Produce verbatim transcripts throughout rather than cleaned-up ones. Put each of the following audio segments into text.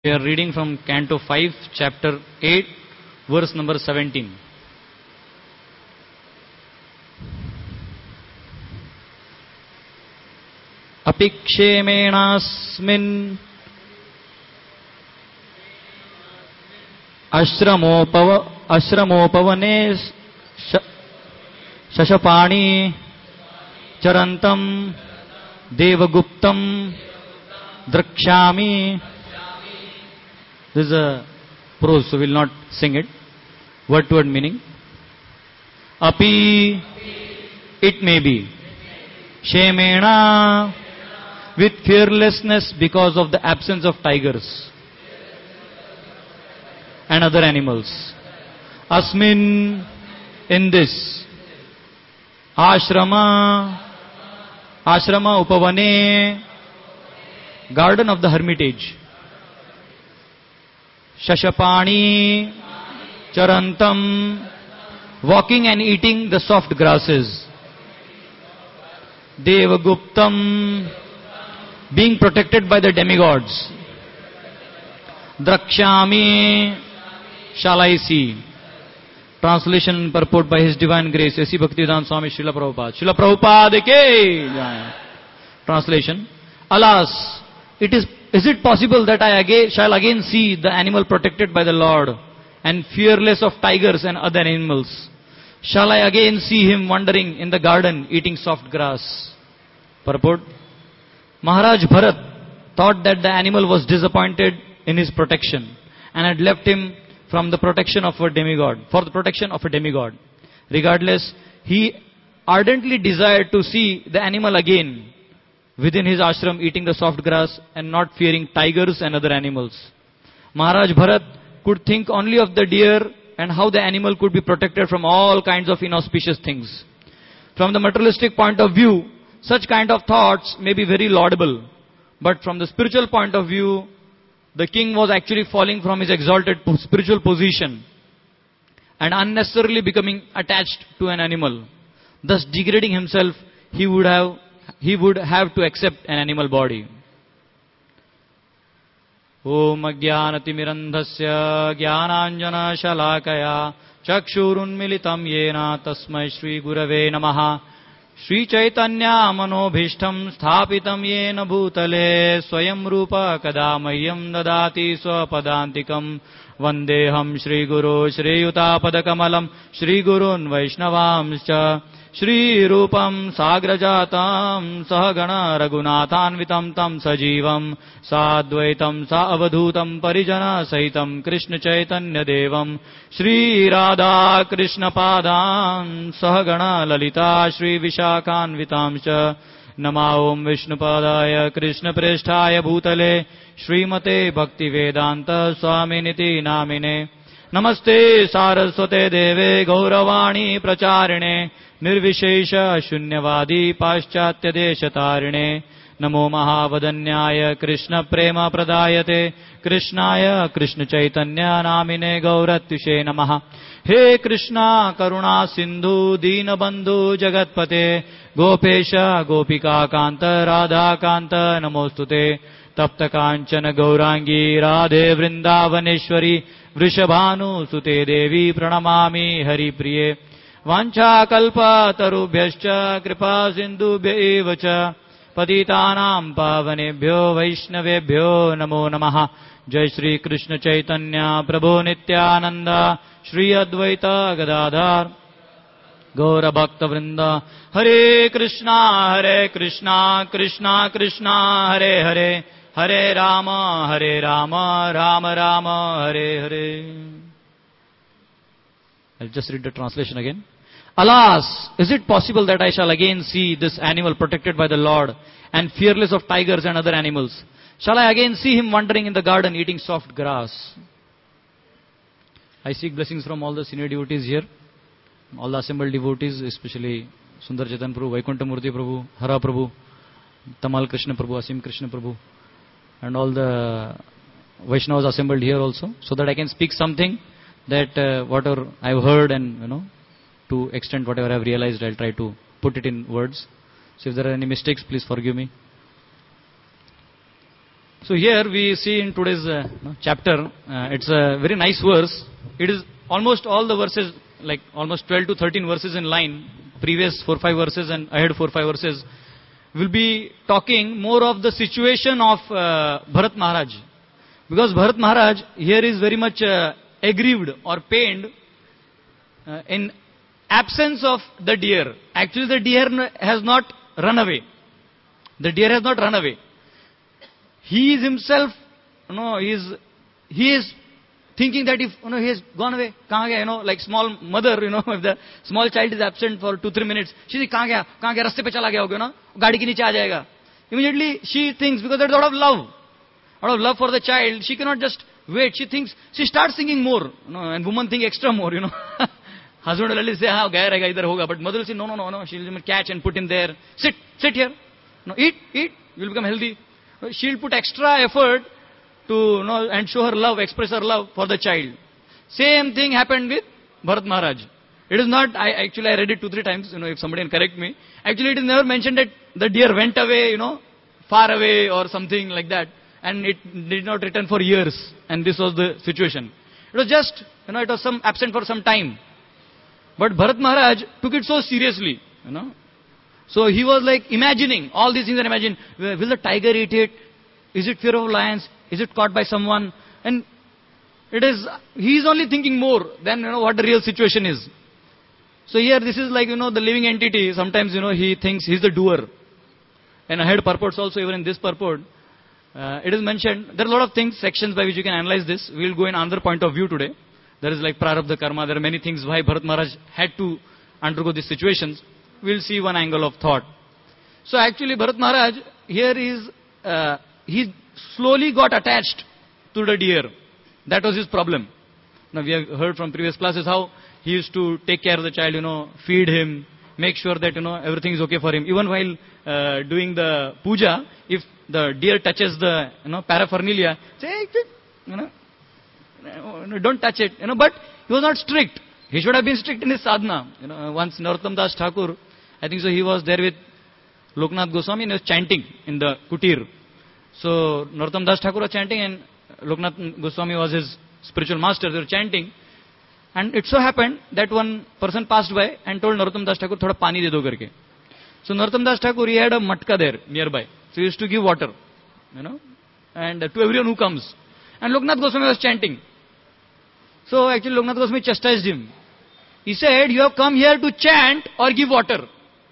We are reading from Canto five, chapter eight, verse number seventeen. Apikshemenasmin ashramopava ashramopavane shashapani charantam devaguptam drakshami. This is a prose, so we will not sing it. Word to word meaning. Api, it may be. Shemena, with fearlessness because of the absence of tigers and other animals. Asmin, in this. Ashrama, Ashrama Upavane, garden of the hermitage. Shashapani, Charantam, walking and eating the soft grasses. Devaguptam, being protected by the demigods. Drakshami, shall I see. Translation and purport by His Divine Grace, A C Bhaktivedanta Swami Srila Prabhupada. Srila Prabhupada ke jai. Translation. Alas, it is Is it possible that I again, shall again see the animal protected by the Lord and fearless of tigers and other animals? Shall I again see him wandering in the garden eating soft grass? Purport. Maharaj Bharat thought that the animal was disappointed in his protection and had left him from the protection of a demigod, for the protection of a demigod. Regardless, he ardently desired to see the animal again within his ashram eating the soft grass and not fearing tigers and other animals. Maharaj Bharat could think only of the deer and how the animal could be protected from all kinds of inauspicious things. From the materialistic point of view, such kind of thoughts may be very laudable. But from the spiritual point of view, the king was actually falling from his exalted spiritual position and unnecessarily becoming attached to an animal. Thus degrading himself, he would have he would have to accept an animal body. Om Ajnanatimirandhasya Jnananjana Shalakaya Chakshurunmilitam Yena Tasmai Shri Gurave Namaha. Shri Chaitanya Manobhishtam Sthapitam Yena Bhutale Swayam Rupa Kadamayam Dadati Swapadantikam Vandeham Shri Guru Shri Yuta Padakamalam Shri Gurun Vaishnavamscha Shri Rupam Sagrajatam Sahagana Raghunathanvitam Tam Sajivam Sadvaitam Saavadhutam Parijana Sahitam Krishna Chaitanya Devam Shri Radha Krishna Padam Sahagana Lalita Shri Vishakhanvitamscha Nama Om Vishnupadaya Krishna Presthaya Bhutale Srimate Bhaktivedanta Swaminiti Namine Namaste Saraswate Deve Gauravani Pracharine Nirvishesha Shunyavadi Paschatya Deshatarine Namo Mahavadanyaya Krishna Prema Pradayate Krishnaya Krishna Chaitanya Namine Gauratyushe Namaha. He Krishna Karuna Sindhu Dina Bandhu Jagatpate Gopesha Gopika Kanta Radha Kanta Namostute Tapta Kanchana Gaurangi Radhe Vrindavaneshwari Vrishabhanu Sute Devi Pranamami Hari Priye Vancha kalpa tarubhyascha kripa sindubhya eva cha patitanam pavanebhyo vaishnavebhyo namo namaha. Jai Shri Krishna Chaitanya Prabhu Nityananda Shri Advaita Gadadhar Gaura Bhakta Vrinda. Hare Krishna Hare Krishna Krishna Krishna Hare Hare Hare Rama Hare Rama Rama Rama Hare Hare. I'll just read the translation again. Alas, is it possible that I shall again see this animal protected by the Lord and fearless of tigers and other animals? Shall I again see him wandering in the garden eating soft grass? I seek blessings from all the senior devotees here, all the assembled devotees, especially Sundar Chetan Prabhu, Vaikuntha Murti Prabhu, Hara Prabhu, Tamal Krishna Prabhu, Asim Krishna Prabhu, and all the Vaishnavas assembled here also, so that I can speak something that uh, whatever I've heard and, you know, to extent whatever I've realized, I'll try to put it in words. So if there are any mistakes, please forgive me. So here we see in today's uh, chapter, uh, it's a very nice verse. It is almost all the verses, like almost twelve to thirteen verses in line, previous four five verses and ahead four five verses, will be talking more of the situation of uh, Bharat Maharaj. Because Bharat Maharaj here is very much uh, aggrieved or pained uh, in absence of the deer. Actually the deer has not run away. The deer has not run away. He is himself, you know, he is, he is thinking that if, you know, he has gone away, kahan gaya, you know, like small mother, you know, if the small child is absent for two, three minutes, she says, kahan gaya, kahan gaya, raste pe chala gaya hoga, you know, gaadi ke niche aa jayega. Immediately she thinks, because there's a lot of love, a lot of love for the child, she cannot just wait, she thinks, she starts singing more, you know, and women think extra more, you know. Husband will only say, ha, gaya rahega, idhar hoga, but mother will say, no, no, no, no, she will catch and put him there, sit, sit here, no, eat, eat, you will become healthy. She'll put extra effort to, you know, and show her love, express her love for the child. Same thing happened with Bharat Maharaj. It is not, I actually I read it two, three times, you know, if somebody can correct me. Actually it is never mentioned that the deer went away, you know, far away or something like that. And it did not return for years. And this was the situation. It was just, you know, it was some absent for some time. But Bharat Maharaj took it so seriously, you know. So he was like imagining all these things and imagine, will the tiger eat it? Is it fear of lions? Is it caught by someone? And it is, he is only thinking more than, you know, what the real situation is. So here this is like, you know, the living entity. Sometimes, you know, he thinks he's the doer. And I had purports also, even in this purport. Uh, it is mentioned, there are a lot of things, sections by which you can analyze this. We will go in another point of view today. There is like Prarabdha Karma. There are many things why Bharat Maharaj had to undergo these situations. We'll see one angle of thought. So actually Bharat Maharaj here is, uh, he slowly got attached to the deer. That was his problem. Now we have heard from previous classes how he used to take care of the child, you know, feed him, make sure that, you know, everything is okay for him. Even while uh, doing the puja, if the deer touches the, you know, paraphernalia, say, you know, don't touch it, you know, but he was not strict. He should have been strict in his sadhana. You know, once Narottam Das Thakur, I think so, he was there with Loknath Goswami and he was chanting in the kutir. So Narottam Das Thakur was chanting and Loknath Goswami was his spiritual master. They were chanting. And it so happened that one person passed by and told Narottam Das Thakur, thoda pani de do karke. So Narottam Das Thakur, he had a matka there nearby. So he used to give water, you know, and to everyone who comes. And Loknath Goswami was chanting. So actually Loknath Goswami chastised him. He said, you have come here to chant or give water.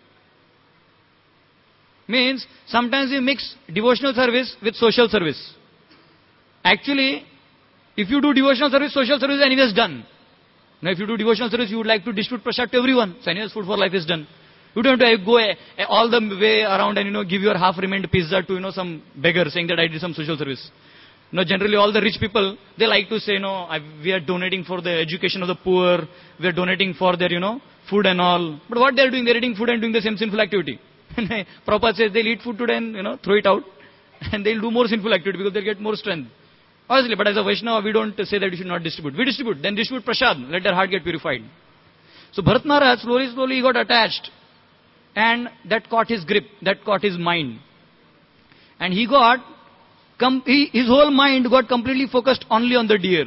Means, sometimes we mix devotional service with social service. Actually, if you do devotional service, social service is anyways done. Now if you do devotional service, you would like to distribute prasad to everyone. So anyways, food for life is done. You don't have to go a, a, all the way around and, you know, give your half-remained pizza to, you know, some beggar saying that I did some social service. You know, generally all the rich people, they like to say, no, I, we are donating for the education of the poor. We are donating for their, you know, food and all. But what they are doing, they are eating food and doing the same sinful activity. Prabhupada says they'll eat food today and, you know, throw it out. And they'll do more sinful activity because they'll get more strength. Honestly, but as a Vaishnava, we don't say that you should not distribute. We distribute, then distribute prasad. Let their heart get purified. So Bharat Maharaj, slowly, slowly he got attached. And that caught his grip. That caught his mind. And he got, com- he, his whole mind got completely focused only on the deer.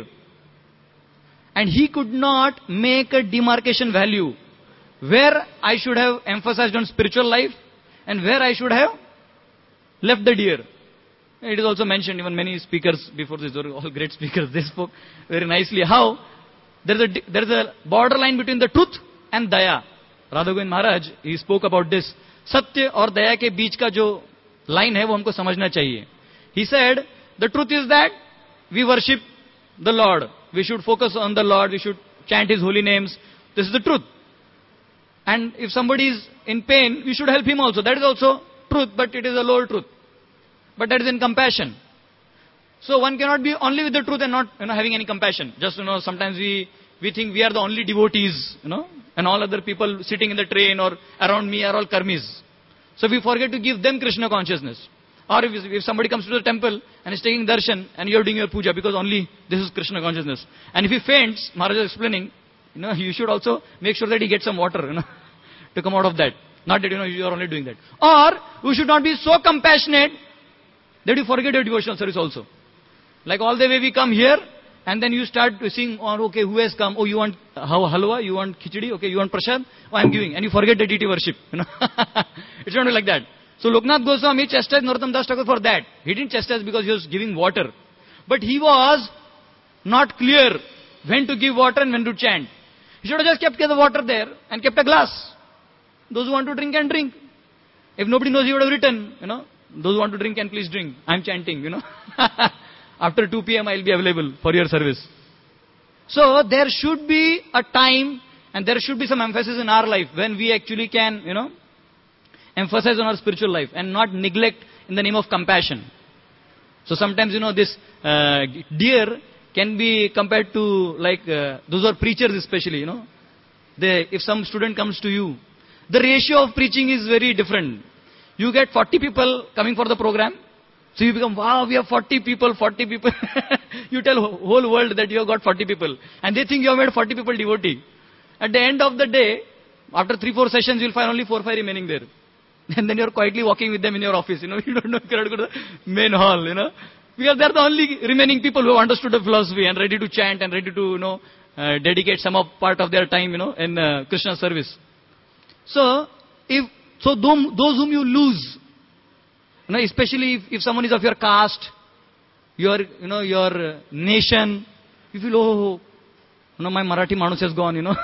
And he could not make a demarcation value. Where I should have emphasized on spiritual life and where I should have left the deer. It is also mentioned, even many speakers before this, were all great speakers, they spoke very nicely how there is a, there is a borderline between the truth and daya. Radha Govind Maharaj, he spoke about this. Satya और दया के बीच का जो line है वो हमको समझना चाहिए. He said, the truth is that we worship the Lord. We should focus on the Lord. We should chant His holy names. This is the truth. And if somebody is in pain, we should help him also. That is also truth, but it is a lower truth. But that is in compassion. So one cannot be only with the truth and not, you know, having any compassion. Just, you know, sometimes we, we think we are the only devotees, you know, and all other people sitting in the train or around me are all karmis. So we forget to give them Krishna consciousness. Or if, if somebody comes to the temple and is taking darshan and you are doing your puja because only this is Krishna consciousness. And if he faints, Maharaj is explaining, you know, you should also make sure that he gets some water, you know, to come out of that. Not that, you know, you are only doing that. Or, you should not be so compassionate that you forget your devotional service also. Like all the way we come here, and then you start seeing, oh, okay, who has come? Oh, you want halwa? You want khichdi? Okay, you want prasad? Oh, I'm giving. And you forget the deity worship. You know, it's not like that. So Loknath Goswami chastised Narottam Das Thakur for that. He didn't chastise because he was giving water. But he was not clear when to give water and when to chant. He should have just kept the water there and kept a glass. Those who want to drink can drink. If nobody knows, he would have written, you know, those who want to drink can please drink. I'm chanting, you know. After two p.m. I'll be available for your service. So there should be a time and there should be some emphasis in our life when we actually can, you know, emphasize on our spiritual life and not neglect in the name of compassion. So sometimes, you know, this uh, deer can be compared to like uh, those who are preachers especially, you know. They, if some student comes to you, the ratio of preaching is very different. You get forty people coming for the program. So you become, wow, we have forty people, forty people. You tell whole world that you have got forty people. And they think you have made forty people devotee. At the end of the day, after three, four sessions, you'll find only four, five remaining there. And then you're quietly walking with them in your office. You know, you don't know if you're going to the main hall, you know. Because they're the only remaining people who have understood the philosophy and ready to chant and ready to, you know, uh, dedicate some of part of their time, you know, in uh, Krishna service. So, if, so those whom you lose, you know, especially if, if someone is of your caste, your, you know, your nation, you feel, oh, you know, my Marathi Manus has gone, you know,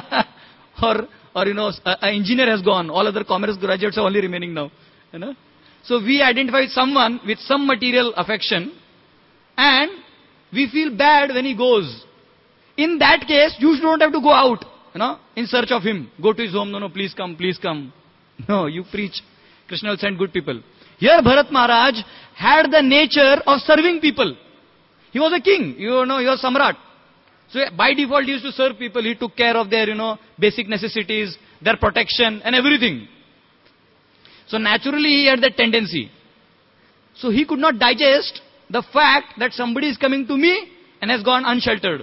or, or, you know, an engineer has gone, all other commerce graduates are only remaining now, you know. So we identify someone with some material affection, and we feel bad when he goes. In that case, you don't have to go out, you know, in search of him. Go to his home, no, no, please come, please come. No, you preach. Krishna will send good people. Here Bharat Maharaj had the nature of serving people. He was a king, you know, he was Samrat. So by default he used to serve people. He took care of their, you know, basic necessities, their protection and everything. So naturally he had that tendency. So he could not digest the fact that somebody is coming to me and has gone unsheltered.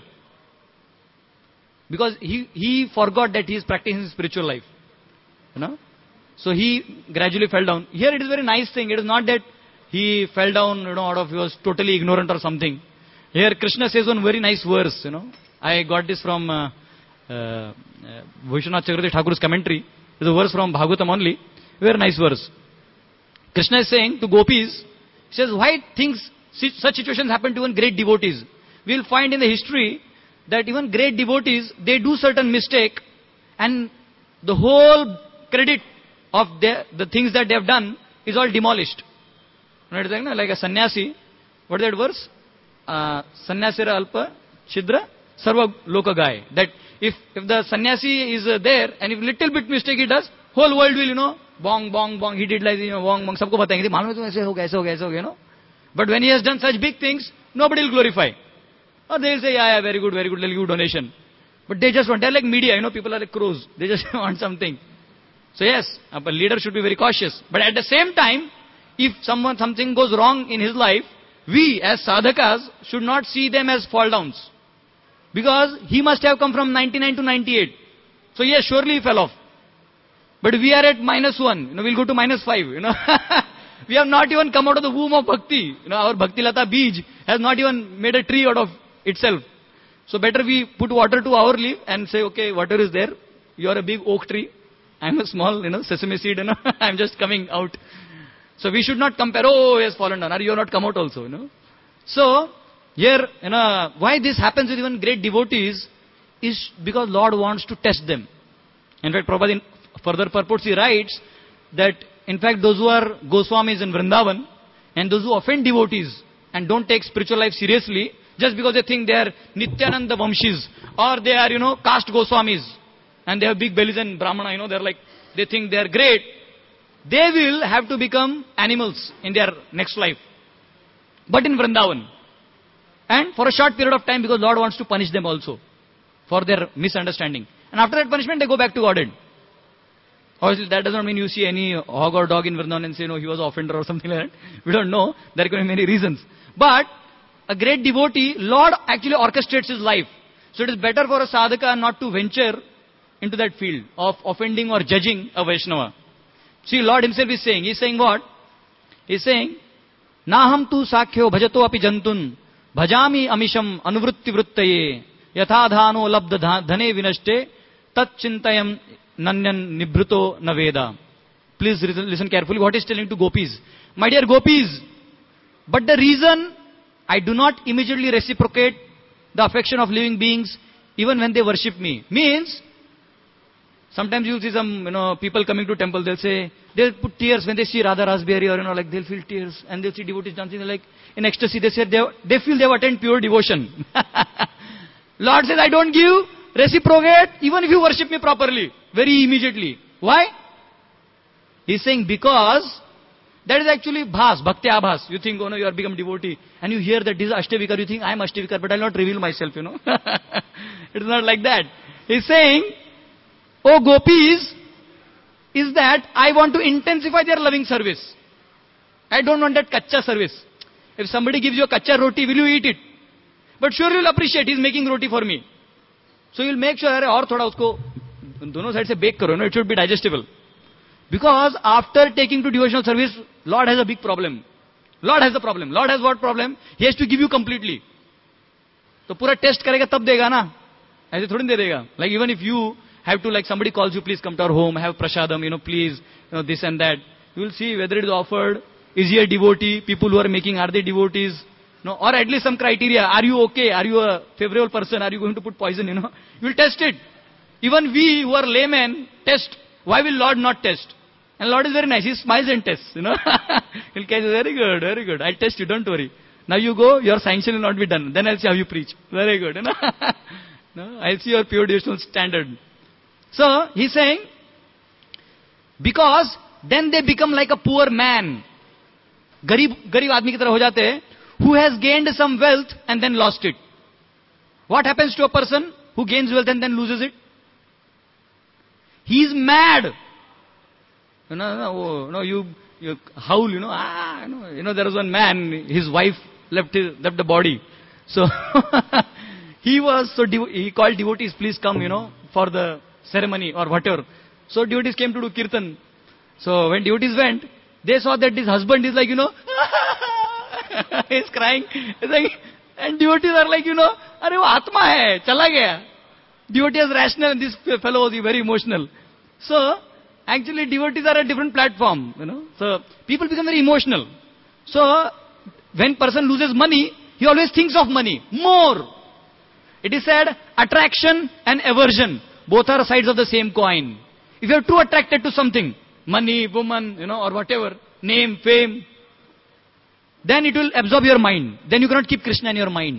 Because he, he forgot that he is practicing his spiritual life. You know. So he gradually fell down. Here it is a very nice thing. It is not that he fell down, you know, out of, he was totally ignorant or something. Here Krishna says one very nice verse, you know. I got this from uh, uh, Vishwanath Chakravarti Thakur's commentary. It's a verse from Bhagavatam only. Very nice verse. Krishna is saying to gopis, he says, why things, such situations happen to even great devotees? We will find in the history that even great devotees, they do certain mistake and the whole credit of the, the things that they have done is all demolished. Like a sannyasi, what is that verse? Uh, Sannyasira alpa chidra sarva loka gai. That if, if the sannyasi is uh, there and if little bit mistake he does, whole world will, you know, bong, bong, bong, he did like, you know, bong, bong, sabko batayenge, malum hai tum aise ho gaya, aise ho gaya, aise ho gaya, you know. But when he has done such big things, nobody will glorify. Or they will say, yeah, yeah, very good, very good, they'll give donation. But they just want, they're like media, you know, people are like crows. They just want something. So yes, a leader should be very cautious. But at the same time, if someone, something goes wrong in his life, we as sadhakas should not see them as fall downs. Because he must have come from ninety-nine to ninety-eight. So yes, surely he fell off. But we are at minus one. You know, we'll go to minus five. You know, we have not even come out of the womb of bhakti. You know, our bhakti lata beej has not even made a tree out of itself. So better we put water to our leaf and say, okay, water is there. You are a big oak tree. I'm a small, you know, sesame seed. You know, I'm just coming out. So we should not compare. Oh, he has fallen down. Or you have not come out also. You know. So here, you know, why this happens with even great devotees is because Lord wants to test them. In fact, Prabhupada in further purports he writes that in fact those who are Goswamis in Vrindavan and those who offend devotees and don't take spiritual life seriously just because they think they are Nityananda Vamshis or they are, you know, caste Goswamis and they have big bellies and Brahmana, you know, they're like, they think they are great. They will have to become animals in their next life. But in Vrindavan. And for a short period of time because Lord wants to punish them also for their misunderstanding. And after that punishment they go back to Godhead. Obviously that does not mean you see any hog or dog in Vrindavan and say, no, he was an offender or something like that. We don't know. There can be many reasons. But a great devotee, Lord actually orchestrates his life. So it is better for a sadhaka not to venture into that field of offending or judging a Vaishnava. See, Lord himself is saying, he's saying what? He's saying, नाहम तु साख्यो भजतो अपि जंतुन भजामि अमिशम अनुवृत्ति वृत्तये यथा धानो लब्ध धने विनष्टे तच्चिंतयम नन्यन निभृतो न वेदा. Please listen carefully what he is telling to gopis. My dear gopis, but the reason I do not immediately reciprocate the affection of living beings even when they worship me means, sometimes you see some, you know, people coming to temple, they'll say, they'll put tears when they see Radha Rasbihari, or, you know, like they'll feel tears, and they'll see devotees dancing, like in ecstasy, they say they, they feel they have attained pure devotion. Lord says, I don't give reciprocate even if you worship me properly, very immediately. Why? He's saying because that is actually bhas, bhakti abhas. You think, oh no, you are become devotee, and you hear that this is Ashtavikar, you think, I am Ashtavikar, but I'll not reveal myself, you know. It is not like that. He's saying, oh gopis, is that I want to intensify their loving service. I don't want that kacha service. If somebody gives you a kacha roti, will you eat it? But sure you'll appreciate, he's making roti for me. So you'll make sure, aur thoda usko, dono side se bake karo, no, it should be digestible. Because after taking to devotional service, Lord has a big problem. Lord has a problem. Lord has what problem? He has to give you completely. So pura test karega tab dega na. Aise thodi de dega. Like even if you have to, like somebody calls you, please come to our home, have prasadam, you know, please, you know, this and that. You will see whether it is offered. Is he a devotee? People who are making, are they devotees? No, or at least some criteria. Are you okay? Are you a favorable person? Are you going to put poison, you know? You will test it. Even we who are laymen test. Why will Lord not test? And Lord is very nice. He smiles and tests, you know. He'll catch, very good, very good. I'll test you, don't worry. Now you go, your sanction will not be done. Then I'll see how you preach. Very good, you know. No, I'll see your pure devotional standard. So, he's saying, because then they become like a poor man. Garib, garib aadmi ki tarah ho jate hai, who has gained some wealth and then lost it. What happens to a person who gains wealth and then loses it? He is mad. No, no, no, you, you howl, you know, ah, you know, you know, there was one man, his wife left his, left the body. So, he was, so devo- he called devotees, please come, you know, for the ceremony or whatever. So, devotees came to do kirtan. So, when devotees went, they saw that his husband is like, you know, he's crying. He's like, and devotees are like, you know, are wo atma hai, chala gaya. Devotee is rational and this fellow was very emotional. So, actually, devotees are a different platform, you know. So, people become very emotional. So, when person loses money, he always thinks of money. More. It is said, attraction and aversion. Both are sides of the same coin. If you are too attracted to something, money, woman, you know, or whatever, name, fame, then it will absorb your mind. Then you cannot keep Krishna in your mind.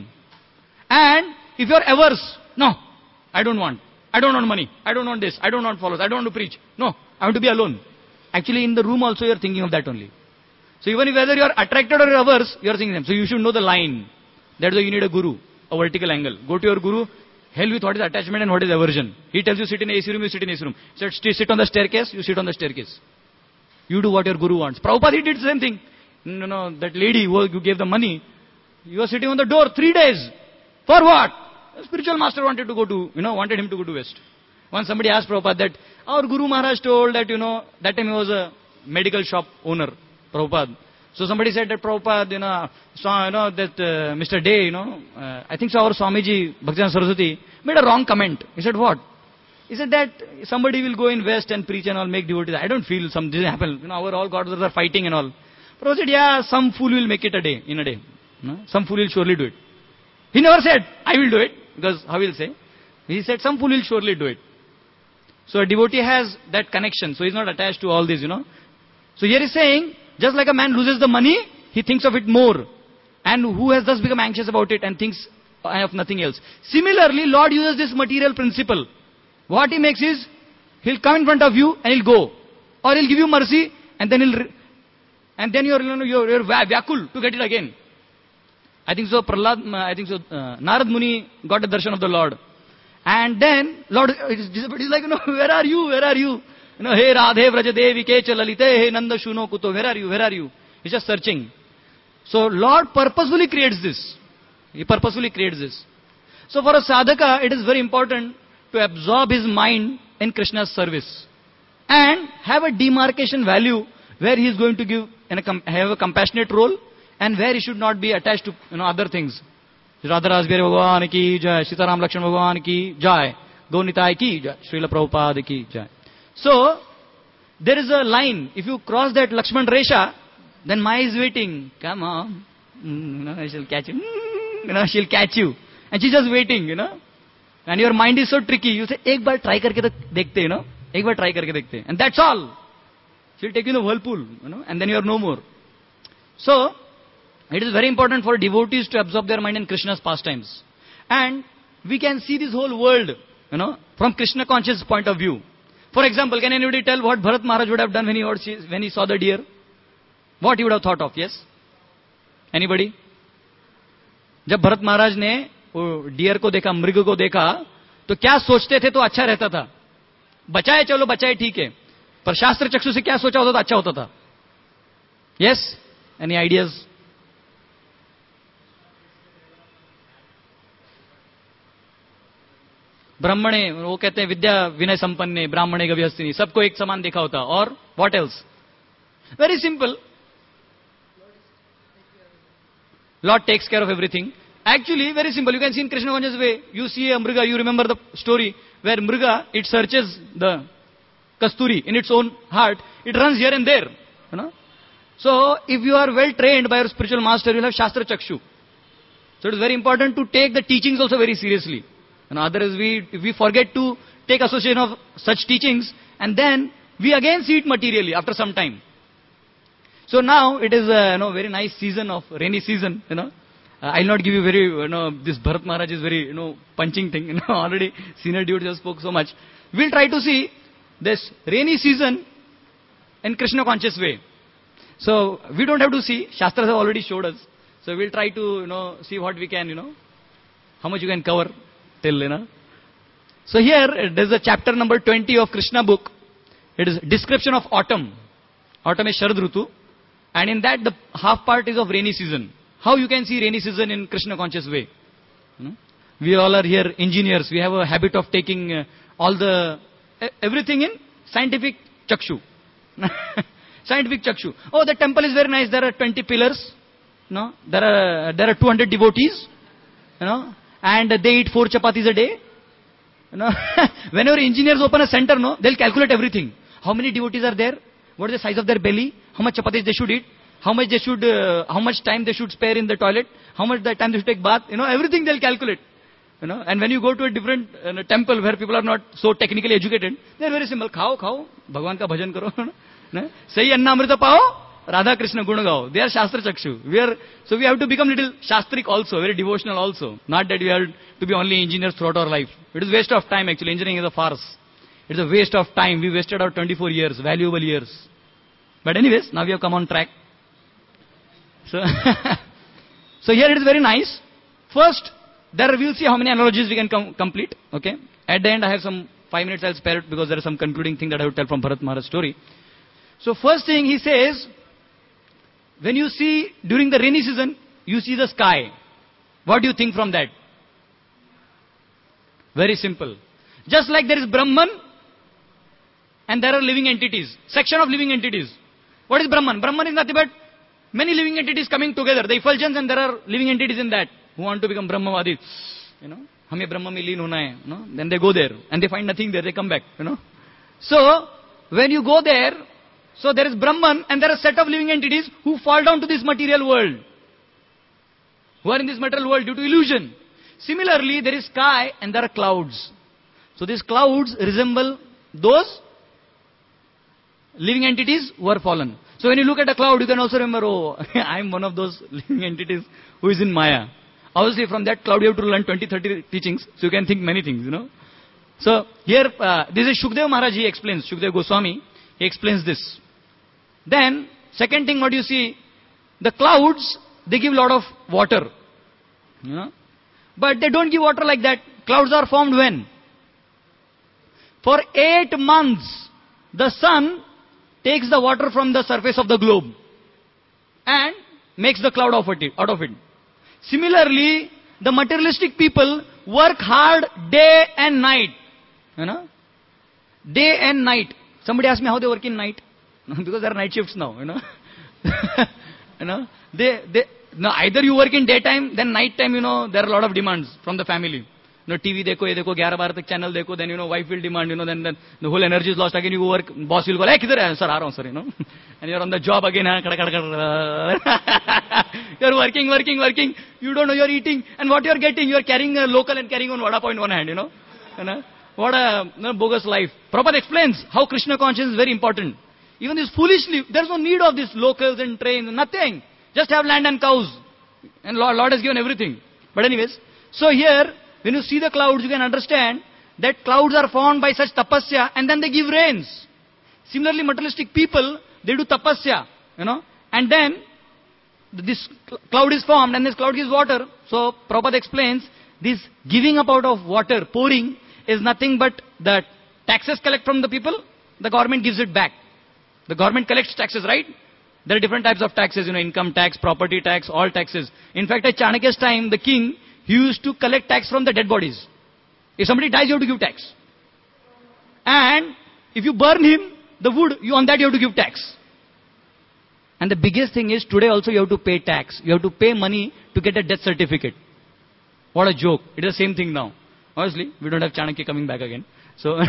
And if you are averse, no, I don't want. I don't want money. I don't want this. I don't want followers. I don't want to preach. No, I want to be alone. Actually, in the room also you are thinking of that only. So even if whether you are attracted or averse, you are thinking them. So you should know the line. That's why you need a guru, a vertical angle. Go to your guru, hell with what is attachment and what is aversion. He tells you sit in A C room, you sit in A C room. He said sit on the staircase, you sit on the staircase. You do what your guru wants. Prabhupada, he did the same thing. No, no, that lady who gave the money, you were sitting on the door three days. For what? The spiritual master wanted to go to, you know, wanted him to go to West. Once somebody asked Prabhupada that, our Guru Maharaj told that, you know, that time he was a medical shop owner, Prabhupada. So somebody said that Prabhupada, you know, saw, you know, that uh, Mister Day, you know, uh, I think so our Swamiji, Bhaktivedanta Saraswati, made a wrong comment. He said, what? He said that somebody will go in West and preach and all, make devotees. I don't feel some, this happen. You know, our all gods are fighting and all. Prabhupada said, yeah, some fool will make it a day, in a day. You know, some fool will surely do it. He never said, I will do it, because how will say? He said, some fool will surely do it. So a devotee has that connection, so he's not attached to all this, you know. So here he's saying, just like a man loses the money, he thinks of it more. And who has thus become anxious about it and thinks of nothing else. Similarly, Lord uses this material principle. What he makes is, he'll come in front of you and he'll go. Or he'll give you mercy and then he'll, and then you're, you know, you're, you're vyakul to get it again. I think so, Prahlad, I think so, uh, Narad Muni got a darshan of the Lord. And then, Lord, he's like, you know, where are you, where are you? You know, hey Radhe Vrajadevi Kecha Lalite, hey Nanda Shuno Kuto, where are you, where are you? He's just searching. So, Lord purposefully creates this. He purposefully creates this. So, for a sadhaka, it is very important to absorb his mind in Krishna's service. And have a demarcation value where he is going to give, and have a compassionate role, and where he should not be attached to, you know, other things. Radha Rasbihari Bhagwan ki jai, Sitaram Lakshman Bhagwan ki jai, Gaunitai ki jai, Srila Prabhupada ki jai. So, there is a line. If you cross that Lakshman Resha, then Maya is waiting. Come on. Mm, you know, I shall catch you. Mm, you know, she'll catch you. And she's just waiting, you know. And your mind is so tricky. You say, ek baar try karke to dekhte, you know. Ek baar try karke dekhte. And that's all. She'll take you in the whirlpool, you know. And then you are no more. So, it is very important for devotees to absorb their mind in Krishna's pastimes. And we can see this whole world, you know, from Krishna conscious point of view. For example, can anybody tell what Bharat Maharaj would have done when he, heard, when he saw the deer? What he would have thought of, yes? Anybody? जब भरत महाराज ने वो dear को देखा, मृग को देखा, तो क्या सोचते थे तो अच्छा रहता था? बचाए चलो बचाए ठीक है, पर शास्त्र चक्षु से क्या सोचा होता तो अच्छा होता था? Yes, any ideas? ब्राह्मणे, वो कहते हैं विद्या विनय संपन्ने, ब्राह्मणे गव्यस्तिनी, सबको एक समान देखा होता. और what else? Very simple. Lord takes care of everything. Actually, very simple. You can see in Krishna conscious way. You see a mriga, you remember the story where mriga, it searches the kasturi in its own heart. It runs here and there. You know? So, if you are well trained by your spiritual master, you will have Shastra Chakshu. So, it is very important to take the teachings also very seriously. You know, otherwise, we, if we forget to take association of such teachings, and then we again see it materially after some time. So now it is a, you know, very nice season of rainy season. You know, uh, I'll not give you very, you know, this Bharat Maharaj is very, you know, punching thing. You know, already senior dude just spoke so much. We'll try to see this rainy season in Krishna conscious way. So we don't have to see. Shastras have already showed us. So we'll try to, you know, see what we can, you know, how much you can cover till, you know. So here there's a chapter number twenty of Krishna book. It is description of autumn. Autumn is Sharad Rutu. And in that, the half part is of rainy season. How you can see rainy season in Krishna conscious way? You know? We all are here engineers. We have a habit of taking uh, all the, uh, everything in scientific chakshu. Scientific chakshu. Oh, the temple is very nice. There are twenty pillars. No? There are, there are two hundred devotees. You know? And they eat four chapatis a day. You know? Whenever engineers open a center, no, they'll calculate everything. How many devotees are there? What is the size of their belly? How much chapatis they should eat? How much they should, uh, how much time they should spare in the toilet? How much the time they should take bath? You know, everything they'll calculate. You know, and when you go to a different uh, temple where people are not so technically educated, they're very simple. Khao, khao, Bhagwan ka bhajan karo. Sahi anna amrita pao, Radha Krishna guna gao. They are Shastra Chakshu. We are, so we have to become little Shastrik also, very devotional also. Not that we have to be only engineers throughout our life. It is waste of time actually. Engineering is a farce. It's a waste of time. We wasted our twenty-four years, valuable years. But anyways, now we have come on track. So, so here it is very nice. First, there we'll see how many analogies we can com- complete. Okay. At the end, I have some five minutes I'll spare it because there is some concluding thing that I will tell from Bharat Maharaj's story. So first thing he says, when you see during the rainy season, you see the sky. What do you think from that? Very simple. Just like there is Brahman, and there are living entities, section of living entities. What is Brahman? Brahman is nothing but many living entities coming together, the effulgence, and there are living entities in that who want to become Brahmavadis. You know, hame Brahma mein leen hona hai. You know, then they go there and they find nothing there. They come back. You know, so when you go there, so there is Brahman and there are a set of living entities who fall down to this material world, who are in this material world due to illusion. Similarly, there is sky and there are clouds. So these clouds resemble those living entities who are fallen. So when you look at a cloud, you can also remember, oh, I am one of those living entities who is in Maya. Obviously, from that cloud you have to learn twenty, thirty teachings, so you can think many things, you know. So here, uh, this is Shukdev Maharaj, he explains, Shukdev Goswami, he explains this. Then, second thing what you see, the clouds, they give a lot of water, you know. But they don't give water like that. Clouds are formed when? For eight months, the sun takes the water from the surface of the globe and makes the cloud out of it. Out of it. Similarly, the materialistic people work hard day and night. You know? Day and night. Somebody asked me how they work in night. Because there are night shifts now, you know. You know, they, they, no, either you work in daytime, then night time, you know, there are a lot of demands from the family. You know, T V dekho, ye dekho, eleven bar tak channel dekho, then, you know, wife will demand, you know, then, then the whole energy is lost. Again, you work, boss will go, hey, kidhar hai? Sir, aa raha hu, sir, you know. And you're on the job again, huh? Kada, kada, kada. You're working, working, working. You don't know you're eating. And what you're getting, you're carrying a local and carrying on vada pav in one hand, you know. You know? What a you know, bogus life. Prabhupada explains how Krishna consciousness is very important. Even this foolishly, there's no need of these locals and trains, nothing. Just have land and cows. And Lord, Lord has given everything. But anyways, so here, when you see the clouds, you can understand that clouds are formed by such tapasya and then they give rains. Similarly, materialistic people, they do tapasya, you know, and then this cloud is formed and this cloud gives water. So Prabhupada explains, this giving up out of water, pouring, is nothing but the taxes collect from the people, the government gives it back. The government collects taxes, right? There are different types of taxes, you know, income tax, property tax, all taxes. In fact, at Chanakya's time, the king, he used to collect tax from the dead bodies. If somebody dies, you have to give tax. And if you burn him, the wood, you on that you have to give tax. And the biggest thing is, today also you have to pay tax. You have to pay money to get a death certificate. What a joke. It is the same thing now. Honestly, we don't have Chanakya coming back again. So,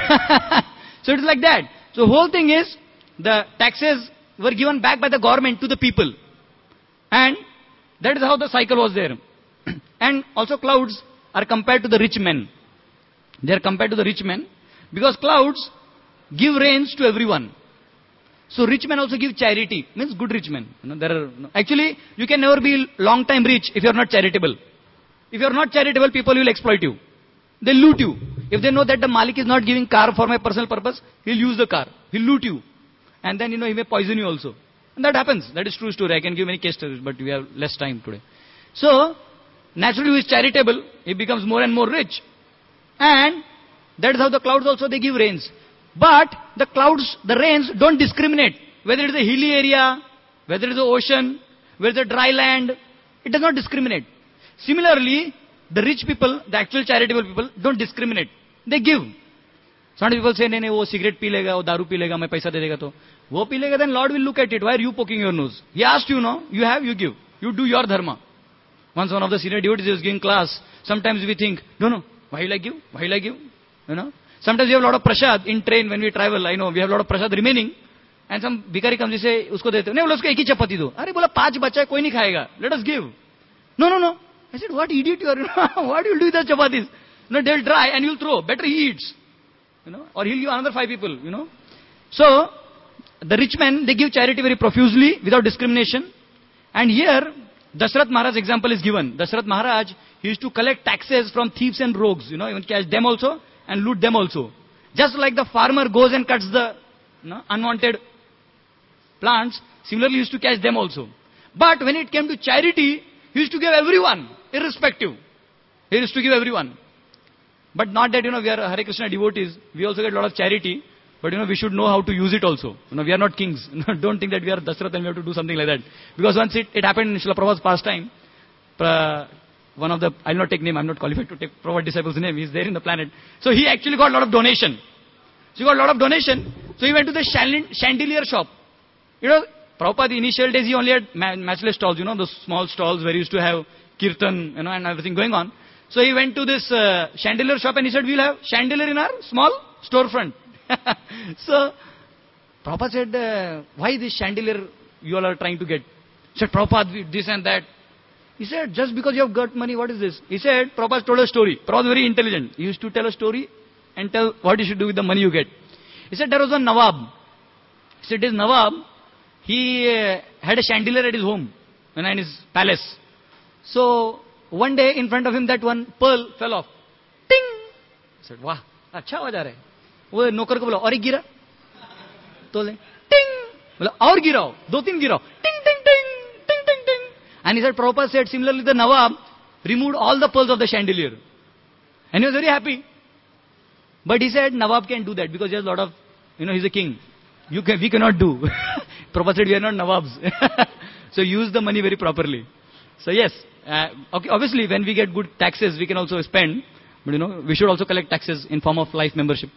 so it is like that. So whole thing is, the taxes were given back by the government to the people. And that is how the cycle was there. And also clouds are compared to the rich men. They are compared to the rich men because clouds give rains to everyone. So rich men also give charity. Means good rich men. You know, there are, actually, you can never be long time rich if you are not charitable. If you are not charitable, people will exploit you. They'll loot you. If they know that the Malik is not giving car for my personal purpose, he'll use the car. He'll loot you. And then, you know, he may poison you also. And that happens. That is true story. I can give many case stories, but we have less time today. So, naturally, who is charitable, he becomes more and more rich. And that is how the clouds also, they give rains. But the clouds, the rains don't discriminate. Whether it is a hilly area, whether it is the ocean, whether it is dry land, it does not discriminate. Similarly, the rich people, the actual charitable people, don't discriminate. They give. Some people say, no, no, wo cigarette pee lega, wo daru pee lega, main paisa de dega to. Wo pee lega, then Lord will look at it. Why are you poking your nose? He asked you, no, you have, you give. You do your dharma. Once one of the senior devotees was giving class, sometimes we think, no, no, why will I give? Why will I give? You know? Sometimes we have a lot of prasad in train when we travel. I know, we have a lot of prasad remaining. And some bhikari comes and say, usko dete. No, usko ek hi chapati do. Are bola, paanch bacha hai, koi nahi khayega. Let us give. No, no, no. I said, what idiot you are? What do you do with the chapatis? No, they'll dry and you'll throw. Better he eats. You know, or he'll give another five people, you know. So, the rich men, they give charity very profusely, without discrimination. And here, Dashrath Maharaj example is given. Dashrath Maharaj, he used to collect taxes from thieves and rogues, you know, even catch them also and loot them also. Just like the farmer goes and cuts the you know, unwanted plants, similarly he used to catch them also. But when it came to charity, he used to give everyone, irrespective. He used to give everyone. But not that, you know, we are Hare Krishna devotees. We also get a lot of charity. But, you know, we should know how to use it also. You know, we are not kings. Don't think that we are Dashrath and we have to do something like that. Because once it, it happened in Srila Prabhupada's pastime, pra, one of the, I'll not take name, I'm not qualified to take Prabhupada disciple's name. He's there in the planet. So he actually got a lot of donation. So he got a lot of donation. So he went to the chandelier shop. You know, Prabhupada, the initial days, he only had matchless stalls, you know, those small stalls where he used to have kirtan, you know, and everything going on. So he went to this uh, chandelier shop and he said, we'll have chandelier in our small storefront. So, Prabhupada said, uh, why this chandelier you all are trying to get? He said, Prabhupada, this and that. He said, just because you have got money, what is this? He said, Prabhupada told a story. Prabhupada was very intelligent. He used to tell a story and tell what you should do with the money you get. He said, there was a Nawab. He said, this Nawab, he uh, had a chandelier at his home, you know, in his palace. So, one day in front of him that one pearl fell off. Ting! He said, wow, अच्छा आवाज आ रहा है. वो नौकर को बोला, और एक गिरा. तो ले, ting! बोला, और गिराओ, दो तीन गिराओ. Ting, ting, ting, ting, ting, ting. And he said, Prabhupada said, similarly the Nawab removed all the pearls of the chandelier. And he was very happy. But he said, Nawab can't do that because he has a lot of, you know, he's a king. You can, we cannot do. Prabhupada said, we are not Nawabs. So use the money very properly. So yes, uh, okay, obviously when we get good taxes, we can also spend. But you know, we should also collect taxes in form of life membership.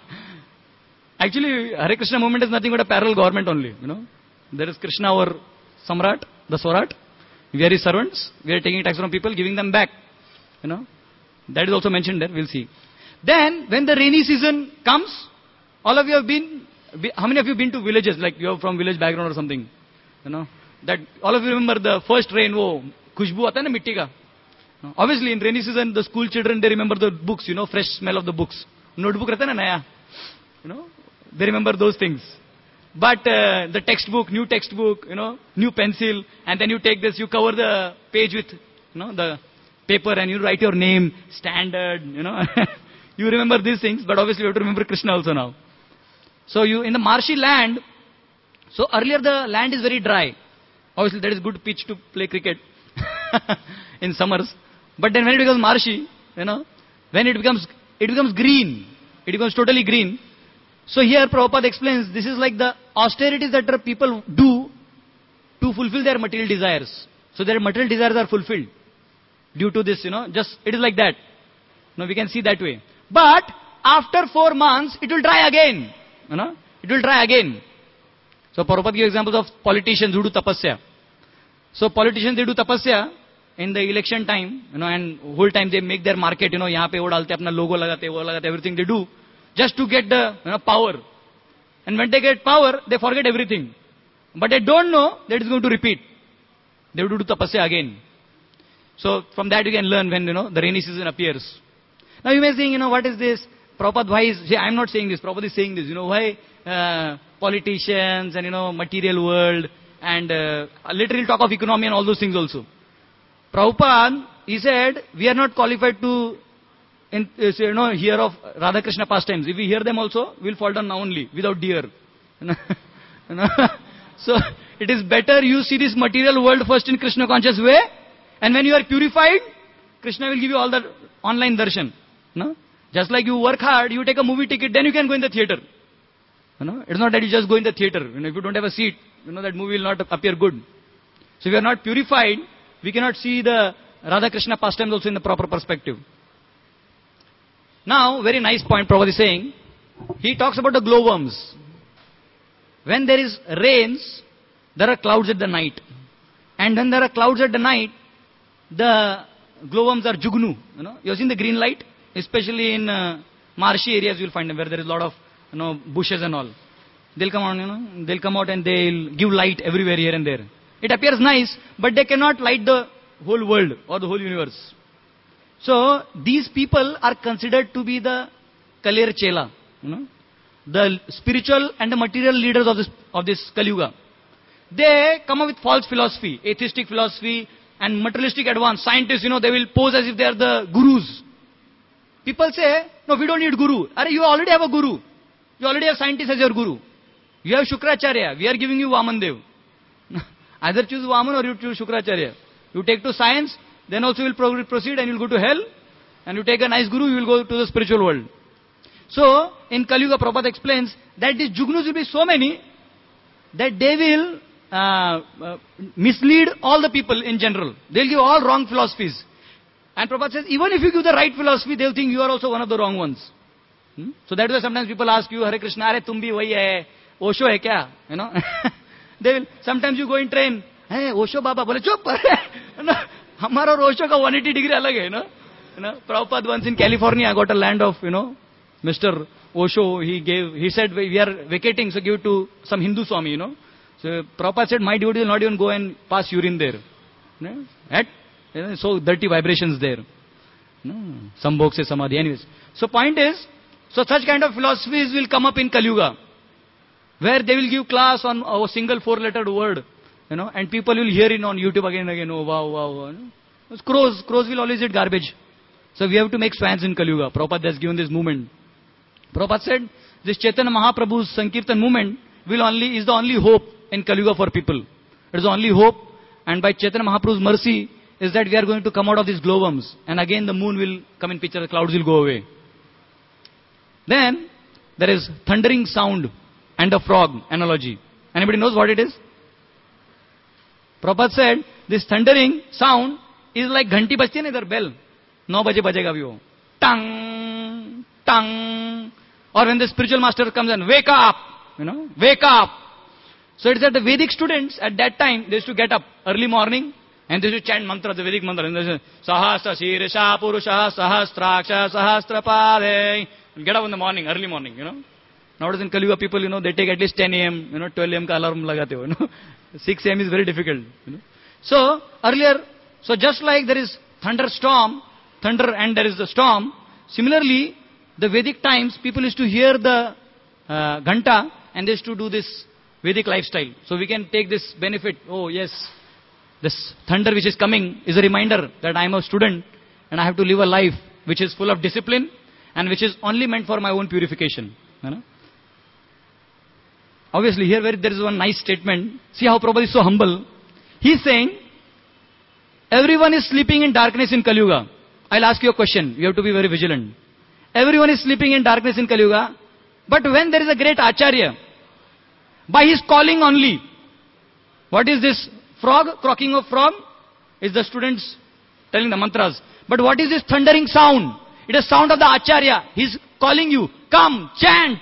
Actually, Hare Krishna movement is nothing but a parallel government only. You know, there is Krishna over Samrat, the Swarat. We are his servants. We are taking tax from people, giving them back. You know, that is also mentioned there. We'll see. Then, when the rainy season comes, all of you have been, how many of you have been to villages, like you are from village background or something? You know, that all of you remember the first rain, wo, khushbu aata hai na mitti ka. Obviously, in rainy season, the school children, they remember the books, you know, fresh smell of the books. Notebook rehta na naya. You know, they remember those things. But uh, the textbook, new textbook, you know, new pencil, and then you take this, you cover the page with, you know, the paper, and you write your name, standard, you know. You remember these things, but obviously you have to remember Krishna also now. So you, in the marshy land, so earlier the land is very dry. Obviously that is good pitch to play cricket in summers. But then when it becomes marshy, you know, when it becomes, it becomes green. It becomes totally green. So here Prabhupada explains, this is like the austerities that people do to fulfill their material desires. So their material desires are fulfilled due to this, you know, just, it is like that. Now we can see that way. But after four months, it will dry again. You know, it will dry again. So Prabhupada gives examples of politicians who do tapasya. So politicians, they do tapasya in the election time, you know, and whole time they make their market, you know, yahan pe wo dalte, apna logo lagate, wo lagate, everything they do, just to get the, you know, power. And when they get power, they forget everything. But they don't know that it's going to repeat. They will do tapasya again. So from that you can learn when, you know, the rainy season appears. Now you may think, you know, what is this? Prabhupada, why is, see, I'm not saying this, Prabhupada is saying this, you know, why uh, politicians and, you know, material world and uh, literally talk of economy and all those things also. Prabhupada, he said, we are not qualified to, in, uh, you know, hear of Radha Krishna pastimes. If we hear them also, we'll fall down only, without deer. You know? You know? So, it is better you see this material world first in Krishna conscious way, and when you are purified, Krishna will give you all the online darshan. No? Just like you work hard, you take a movie ticket, then you can go in the theater. You know? It's not that you just go in the theater. You know, if you don't have a seat, you know, that movie will not appear good. So if we are not purified, we cannot see the Radha Krishna pastimes also in the proper perspective. Now, very nice point Prabhupada is saying. He talks about the glowworms. When there is rains, there are clouds at the night. And when there are clouds at the night, the glowworms are jugnu. You know, you have seen the green light? Especially in uh, marshy areas, you will find them where there is a lot of, you know, bushes and all. They'll come out, you know, they'll come out and they'll give light everywhere here and there. It appears nice, but they cannot light the whole world or the whole universe. So these people are considered to be the Kalir Chela, you know, the spiritual and the material leaders of this of this Kali Yuga. They come up with false philosophy, atheistic philosophy, and materialistic advance. Scientists, you know, they will pose as if they are the gurus. People say, no, we don't need guru. Are you already have a guru. You already have scientists as your guru. You have Shukracharya. We are giving you Vamandev. Either choose Vaman or you choose Shukracharya. You take to science, then also you will proceed and you will go to hell. And you take a nice guru, you will go to the spiritual world. So, in Kali Yuga, Prabhupada explains that these jugnus will be so many that they will uh, uh, mislead all the people in general. They will give all wrong philosophies. And Prabhupada says, even if you give the right philosophy, they will think you are also one of the wrong ones. Hmm? So that is why sometimes people ask you, Hare Krishna, Hare tum bhi wahi hai, Osho hai kya? You know, they will, sometimes you go in train, hey, Osho Baba, bole chup, you know, hamara aur Osho ka one eighty degree alag hai, you know. You know, Prabhupada once in California got a land of, you know, Mister Osho, he gave, he said, we are vacating, so give it to some Hindu Swami, you know. So Prabhupada said, my devotee will not even go and pass urine there. You know, at, you know, so dirty vibrations there. You know, Sambhog se Samadhi. Anyways. So point is, so such kind of philosophies will come up in Kali Yuga, where they will give class on a single four-lettered word, you know, and people will hear it on YouTube again and again. Oh, wow, wow, wow. You know? Crows, crows will always eat garbage. So we have to make swans in Kali Yuga. Prabhupada has given this movement. Prabhupada said, this Chaitanya Mahaprabhu's Sankirtan movement will only, is the only hope in Kali Yuga for people. It is the only hope, and by Chaitanya Mahaprabhu's mercy, is that we are going to come out of these glowworms, and again the moon will come in picture, the clouds will go away. Then, there is thundering sound and a frog analogy. Anybody knows what it is? Prabhupada said, this thundering sound is like ghanti bajti hai na idhar bell. nine baje bajega bhi wo. Tang, tang. Or when the spiritual master comes and wake up, you know, wake up. So it's that the Vedic students at that time, they used to get up early morning and they used to chant mantra, the Vedic mantra. And they say, Sahasra Shirisha Purusha Sahasraksha Sahasrapade. Get up in the morning, early morning, you know. Nowadays in Kali Yuga, people, you know, they take at least ten a.m., you know, twelve a.m. ka alarm lagate ho, you know. six a.m. is very difficult, you know. So, earlier, so just like there is thunderstorm, thunder and there is the storm, similarly, the Vedic times, people used to hear the uh, ghanta and they used to do this Vedic lifestyle. So we can take this benefit. Oh yes, this thunder which is coming is a reminder that I am a student and I have to live a life which is full of discipline and which is only meant for my own purification. You know? Obviously, here where there is one nice statement. See how Prabhupada is so humble. He is saying, everyone is sleeping in darkness in Kali Yuga. I'll ask you a question. You have to be very vigilant. Everyone is sleeping in darkness in Kali Yuga. But when there is a great Acharya, by his calling only, what is this frog, croaking of frog? Is the students telling the mantras. But what is this thundering sound? It is sound of the Acharya. He is calling you, come, chant.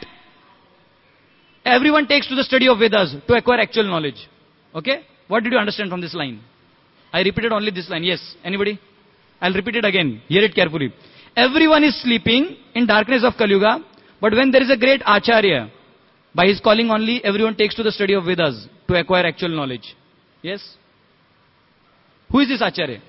Everyone takes to the study of Vedas to acquire actual knowledge. Okay? What did you understand from this line? I repeated only this line. Yes. Anybody? I'll repeat it again. Hear it carefully. Everyone is sleeping in darkness of Kali Yuga, but when there is a great Acharya, by his calling only, everyone takes to the study of Vedas to acquire actual knowledge. Yes? Who is this Acharya?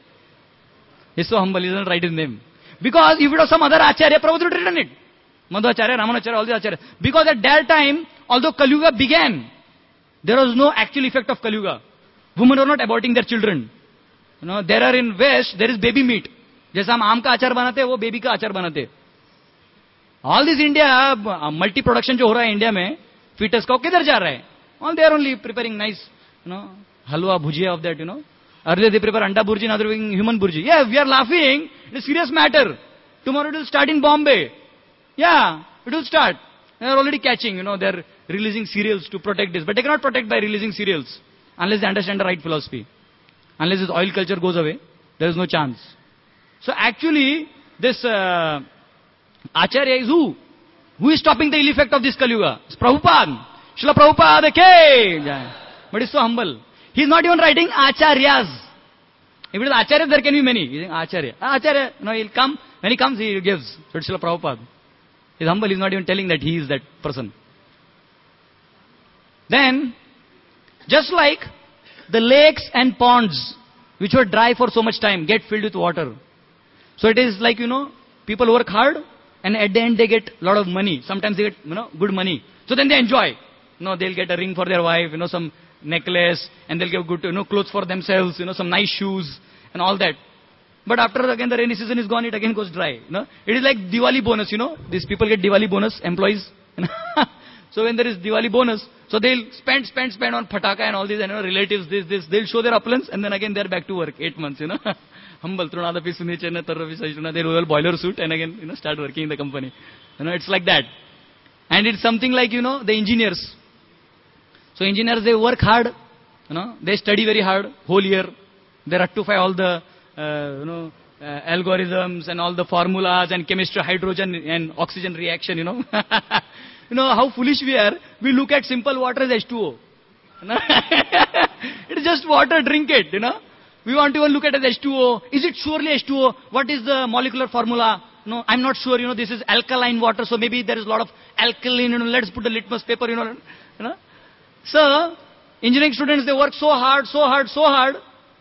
He's so humble, he doesn't write his name. Because if it was some other Acharya, Prabhupada would have written it. Madhvacharya, Ramanacharya, all the Acharya. Because at that time, although Kali Yuga began, there was no actual effect of Kali Yuga. Women were not aborting their children. You know, there are in West, there is baby meat. जैसा हम आम का अचार बनाते हैं वो baby का अचार बनाते हैं. All this India multi production जो हो रहा है इंडिया में फीटस का, किधर जा रहा है? All they are only preparing nice you know halwa bhujia of that, you know. Earlier they prepare anda bhurji, now they are doing human bhurji. Yeah we are laughing, it is serious matter. Tomorrow it will start in Bombay. Yeah it will start. They are already catching, you know, they are releasing cereals to protect this. But they cannot protect by releasing cereals unless they understand the right philosophy. Unless this oil culture goes away, there is no chance. So actually, this uh, Acharya is who? Who is stopping the ill effect of this Kali Yuga? It's Prabhupada. Srila Prabhupada, okay. But he's so humble. He's not even writing Acharyas. If it is Acharya, there can be many. He's saying Acharya. Acharya, no, he'll come. When he comes, he gives. So it's Srila Prabhupada. He's humble. He's not even telling that he is that person. Then, just like the lakes and ponds, which were dry for so much time, get filled with water. So it is like, you know, people work hard and at the end they get a lot of money. Sometimes they get, you know, good money. So then they enjoy. You know, they'll get a ring for their wife, you know, some necklace, and they'll get good, you know, clothes for themselves, you know, some nice shoes and all that. But after again the rainy season is gone, it again goes dry. You know? It is like Diwali bonus, you know. These people get Diwali bonus, employees. You know? So when there is Diwali bonus, so they'll spend, spend, spend on pataka and all these, and you know, relatives, this, this. They'll show their opulence, and then again they're back to work. Eight months, you know. Humble, Trunadapi Sunichana, Tarrapi Sajuna, they royal boiler suit, and again, you know, start working in the company. You know, it's like that. And it's something like, you know, the engineers. So engineers, they work hard, you know, they study very hard, whole year. They rectify all the, uh, you know, uh, algorithms and all the formulas and chemistry, hydrogen and oxygen reaction, you know. You know how foolish we are. We look at simple water as H two O. You know? It is just water, drink it, you know. We want to even look at it as H two O. Is it surely H two O? What is the molecular formula? No, I'm not sure, you know, this is alkaline water, so maybe there is a lot of alkaline, you know, let's put the litmus paper, you know. You know. So, engineering students, they work so hard, so hard, so hard,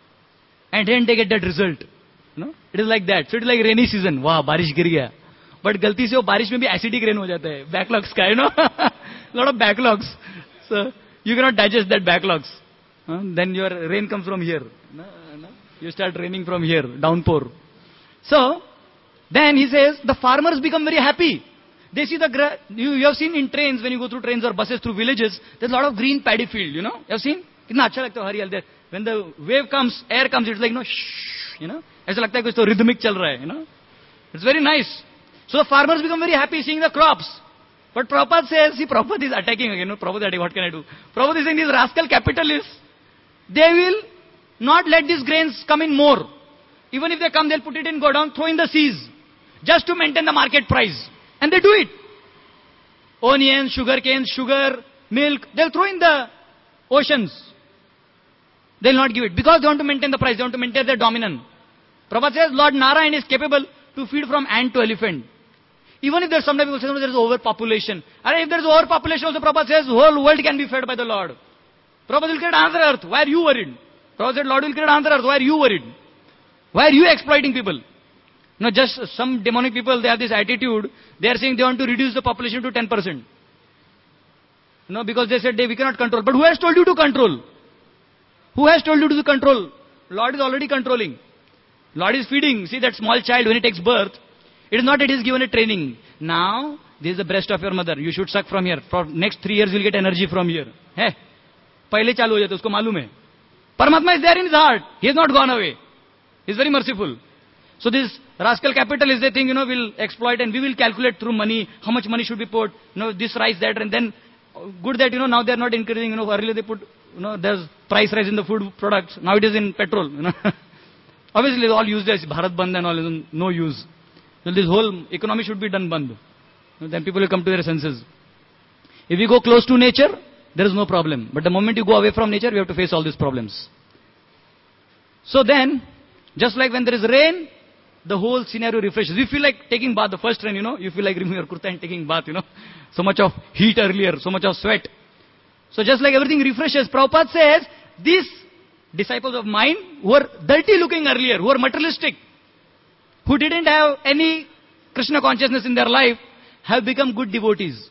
and then they get that result. You know, it is like that. So it is like rainy season. Wow, बारिश गिर गया. But गलती से वो बारिश में भी acidic rain हो जाता है. Backlogs का, you know. Lot of backlogs. So you cannot digest that backlogs. Uh, then your rain comes from here. No, no. You start raining from here, downpour. So then he says the farmers become very happy. They see the gra- you, you have seen in trains, when you go through trains or buses through villages, there's a lot of green paddy field. You know, you have seen? कितना अच्छा लगता है हरियाली there. When the wave comes, air comes, it's like, you know, shh, you know, ऐसा लगता है कुछ तो rhythmic चल रहा है, you know. It's very nice. So the farmers become very happy seeing the crops. But Prabhupada says, see, Prabhupada is attacking again. No, Prabhupada is attacking, what can I do? Prabhupada is saying these rascal capitalists, they will not let these grains come in more. Even if they come, they'll put it in, go down, throw in the seas, just to maintain the market price. And they do it. Onions, sugar cane, sugar, milk, they'll throw in the oceans. They'll not give it because they want to maintain the price. They want to maintain their dominance. Prabhupada says Lord Narayan is capable to feed from ant to elephant. Even if there's some people say there is overpopulation. And if there is overpopulation also, Prabhupada says whole world can be fed by the Lord. Prabhupada will create another earth. Why are you worried? Prabhupada said Lord will create another earth. Why are you worried? Why are you exploiting people? No, just some demonic people, they have this attitude. They are saying they want to reduce the population to ten percent. No, because they said they, we cannot control. But who has told you to control? Who has told you to control? Lord is already controlling. Lord is feeding. See that small child when he takes birth. It is not that he is given a training. Now, this is the breast of your mother. You should suck from here. For next three years you will get energy from here. Hey, पहले चालू हो जाता है, उसको मालूम है. Paramatma is there in his heart. He has not gone away. He is very merciful. So this rascal capitalists, they think, you know, will exploit and we will calculate through money, how much money should be put, you know, this rise, that, and then, good that, you know, now they are not increasing, you know, earlier they put, you know, there's price rise in the food products, now it is in petrol, you know. Obviously, all useless, Bharat Bandh and all, no use. So this whole economy should be done bandh. Then people will come to their senses. If you go close to nature, there is no problem. But the moment you go away from nature, we have to face all these problems. So then, just like when there is rain, the whole scenario refreshes. You feel like taking bath, the first rain, you know, you feel like removing your kurta and taking bath, you know. So much of heat earlier, so much of sweat. So just like everything refreshes, Prabhupada says, these disciples of mine who were dirty looking earlier, who were materialistic, who didn't have any Krishna consciousness in their life, have become good devotees.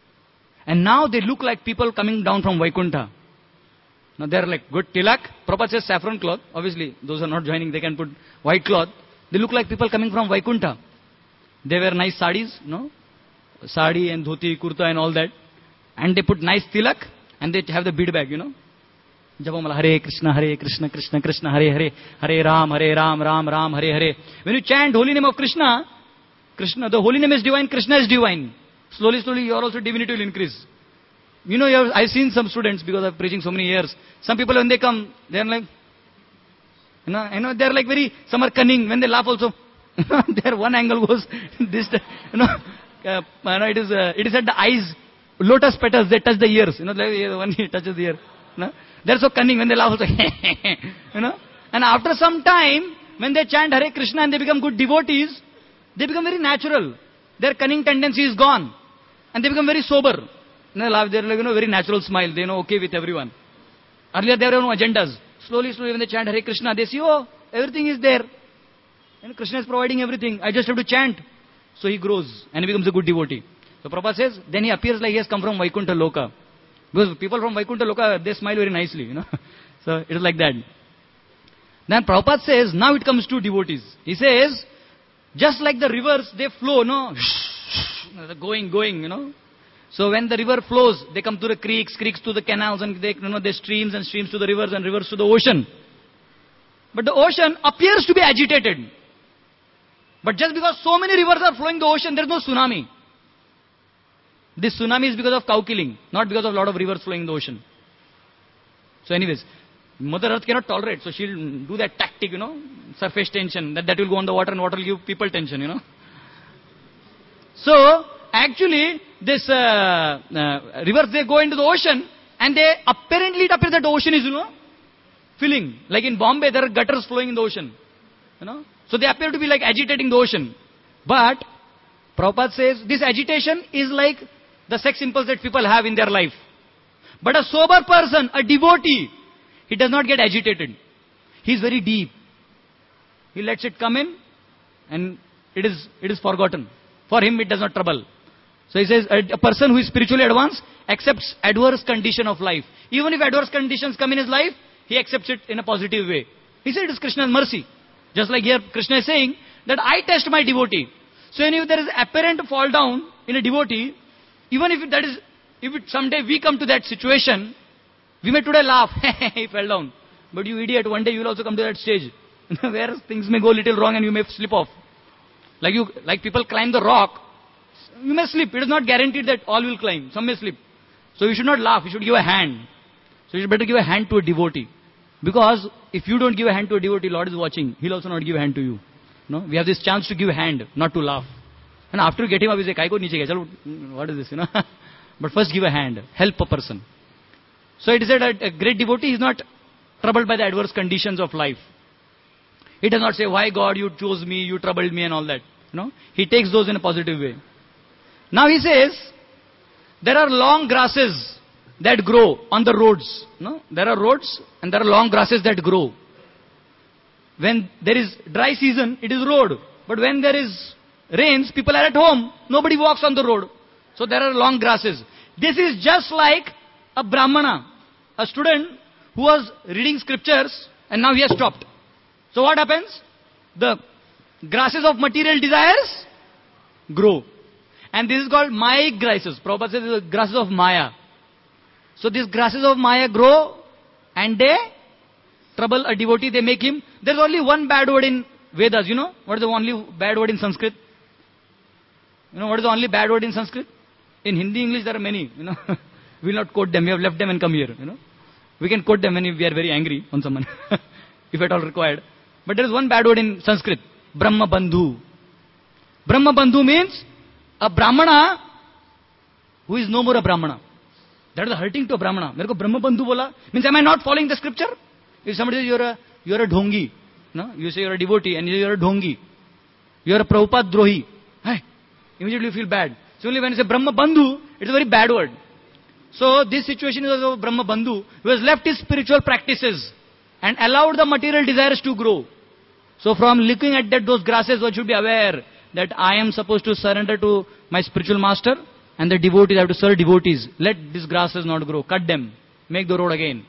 And now they look like people coming down from Vaikuntha. Now they are like good tilak. Prabhupada says saffron cloth. Obviously, those who are not joining, they can put white cloth. They look like people coming from Vaikuntha. They wear nice saris, no? Sari and dhoti, kurta and all that. And they put nice tilak and they have the bead bag, you know. Japamala, Hare Krishna, Hare Krishna, Krishna Krishna, Hare Hare, Hare Ram, Hare Ram, Ram Ram, Hare Hare. When you chant holy name of Krishna, Krishna, the holy name is divine, Krishna is divine. Slowly, slowly, your also divinity will increase. You know, you have, I've seen some students, because I'm preaching so many years. Some people, when they come, they're like, you know, you know, they're like very, some are cunning. When they laugh also, their one angle goes this, you know, uh, you know it is uh, it is at the eyes, lotus petals, they touch the ears. You know, like one he touches the ear. You know? They're so cunning when they laugh also, you know. And after some time, when they chant Hare Krishna and they become good devotees, they become very natural. Their cunning tendency is gone. And they become very sober. You know, laugh, they're like, you know, very natural smile. They know okay with everyone. Earlier they have no agendas. Slowly, slowly when they chant Hare Krishna, they see, oh, everything is there. And Krishna is providing everything. I just have to chant. So he grows and he becomes a good devotee. So Prabhupada says, then he appears like he has come from Vaikuntha Loka. Because people from Vaikuntha Loka, they smile very nicely, you know. So it is like that. Then Prabhupada says, now it comes to devotees. He says, just like the rivers, they flow, no? They're going, going, you know. So when the river flows, they come to the creeks, creeks to the canals, and they, you know, the streams and streams to the rivers and rivers to the ocean. But the ocean appears to be agitated. But just because so many rivers are flowing the ocean, there is no tsunami. This tsunami is because of cow killing, not because of a lot of rivers flowing in the ocean. So anyways, Mother Earth cannot tolerate, so she'll do that tactic, you know, surface tension, that, that will go on the water and water will give people tension, you know. So, actually, this uh, uh, rivers, they go into the ocean and they, apparently it appears that the ocean is, you know, filling. Like in Bombay, there are gutters flowing in the ocean, you know. So they appear to be like agitating the ocean. But, Prabhupada says, this agitation is like the sex impulse that people have in their life. But a sober person, a devotee, he does not get agitated. He is very deep. He lets it come in and it is, it is forgotten. For him, it does not trouble. So he says, a, a person who is spiritually advanced accepts adverse condition of life. Even if adverse conditions come in his life, he accepts it in a positive way. He said it is Krishna's mercy. Just like here, Krishna is saying that I test my devotee. So if there is apparent fall down in a devotee, even if that is, if it someday we come to that situation, we may today laugh, he fell down. But you idiot, one day you will also come to that stage where things may go a little wrong and you may slip off. Like you, like people climb the rock, you may slip. It is not guaranteed that all will climb. Some may slip. So you should not laugh. You should give a hand. So you should better give a hand to a devotee. Because if you don't give a hand to a devotee, Lord is watching. He'll also not give a hand to you. No, we have this chance to give a hand, not to laugh. And after you get him up, you say, "Kai ko niche gaya? Chalo, what is this? You know." But first give a hand. Help a person. So it is said that a great devotee is not troubled by the adverse conditions of life. He does not say, why God you chose me, you troubled me and all that. You know, he takes those in a positive way. Now he says, there are long grasses that grow on the roads. No? There are roads and there are long grasses that grow. When there is dry season, it is road. But when there is rains, people are at home. Nobody walks on the road. So there are long grasses. This is just like a Brahmana, a student who was reading scriptures and now he has stopped. So what happens? The grasses of material desires grow. And this is called Maic grasses. Prabhupada says the grasses of Maya. So these grasses of Maya grow and they trouble a devotee, they make him. There's only one bad word in Vedas, you know? What is the only bad word in Sanskrit? You know what is the only bad word in Sanskrit? In Hindi, English there are many, you know. We will not quote them, we have left them and come here, you know. We can quote them when we are very angry on someone, if at all required. But there is one bad word in Sanskrit, Brahma Bandhu. Brahma Bandhu means a Brahmana who is no more a Brahmana. That is hurting to a Brahmana. Mere ko Brahma Bandhu bola, means am I not following the scripture? If somebody says you are a, you are a dhongi, no? You say you are a devotee and you are a dhongi. You are a Prabhupada drohi. Hey, immediately you feel bad. So only when you say Brahma Bandhu, it is a very bad word. So this situation is of Brahma Bandhu who has left his spiritual practices and allowed the material desires to grow. So from looking at that, those grasses, one should be aware that I am supposed to surrender to my spiritual master and the devotees, I have to serve devotees. Let these grasses not grow. Cut them. Make the road again.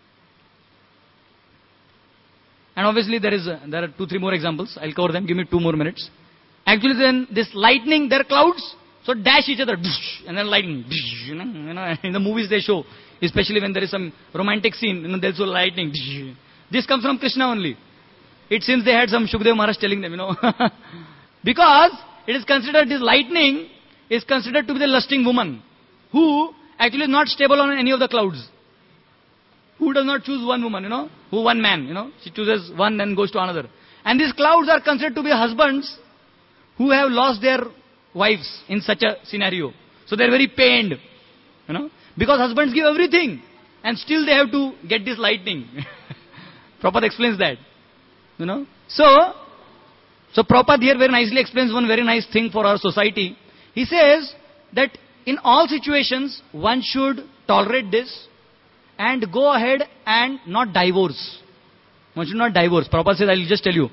And obviously there is a, there are two, three more examples. I'll cover them. Give me two more minutes. Actually then this lightning, there are clouds. So dash each other. And then lightning. You know, you know, in the movies they show. Especially when there is some romantic scene. You know, there's so lightning. This comes from Krishna only. It seems they had some Shukdev Maharaj telling them, you know. Because it is considered, this lightning is considered to be the lusting woman. Who actually is not stable on any of the clouds. Who does not choose one woman, you know. Who one man, you know. She chooses one and goes to another. And these clouds are considered to be husbands who have lost their wives in such a scenario. So they are very pained, you know. Because husbands give everything. And still they have to get this lightning. Prabhupada explains that. You know. So, so Prabhupada here very nicely explains one very nice thing for our society. He says that in all situations, one should tolerate this and go ahead and not divorce. One should not divorce. Prabhupada says, I will just tell you.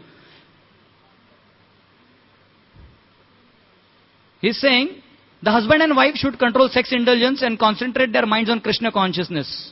He is saying, the husband and wife should control sex indulgence and concentrate their minds on Krishna consciousness.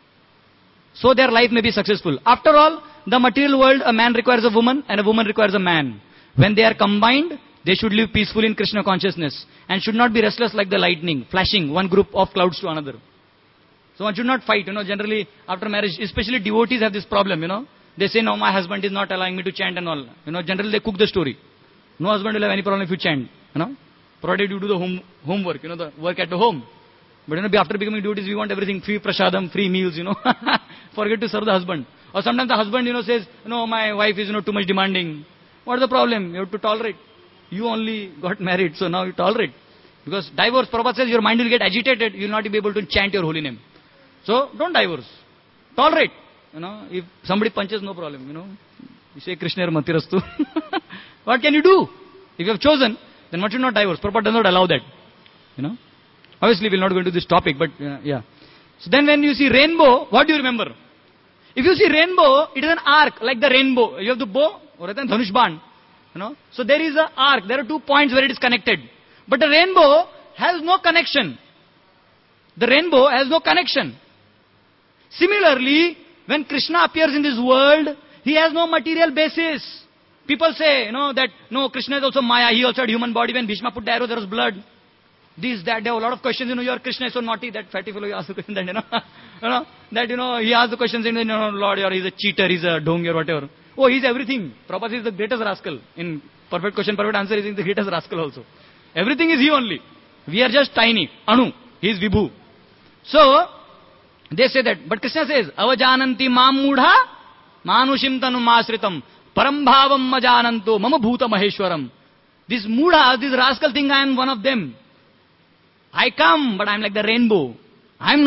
So their life may be successful. After all, the material world, a man requires a woman and a woman requires a man. When they are combined, they should live peacefully in Krishna consciousness and should not be restless like the lightning, flashing one group of clouds to another. So one should not fight, you know, generally after marriage, especially devotees have this problem, you know. They say, no, my husband is not allowing me to chant and all. You know, generally they cook the story. No husband will have any problem if you chant, you know. Provided you do the home, homework, you know, the work at the home. But you know, after becoming devotees, we want everything, free prasadam, free meals, you know. Forget to serve the husband. Or sometimes the husband, you know, says, no, my wife is, you know, too much demanding. What is the problem? You have to tolerate. You only got married, so now you tolerate. Because divorce, Prabhupada says, your mind will get agitated, you will not be able to chant your holy name. So, don't divorce. Tolerate. You know, if somebody punches, no problem, you know. You say, Krishna Matirastu. What can you do? If you have chosen, then one should not divorce. Prabhupada does not allow that. You know. Obviously, we will not go into this topic, but uh, yeah. So then when you see rainbow, what do you remember? If you see rainbow, it is an arc, like the rainbow. You have the bow, or Dhanush Ban. You know. So there is an arc. There are two points where it is connected. But the rainbow has no connection. The rainbow has no connection. Similarly, when Krishna appears in this world, he has no material basis. People say, you know, that, no, Krishna is also Maya. He also had human body. When Bhishma put the arrow, there was blood. This, that, there are a lot of questions. You know, your Krishna is so naughty. That fatty fellow, you ask the question that, you know, you know, that, you know, he asks the questions, and you know, Lord, or he's a cheater, he's a dongi or whatever. Oh, he's everything. Prabhupada is the greatest rascal. In perfect question, perfect answer, he is the greatest rascal also. Everything is he only. We are just tiny. Anu. He is Vibhu. So, they say that. But Krishna says, Avajananti mam mudha manushim tanum masritam param bhavam majananto mama bhuta maheshwaram. This mudha, this rascal thing, I am one of them. I come, but I am like the rainbow. I am not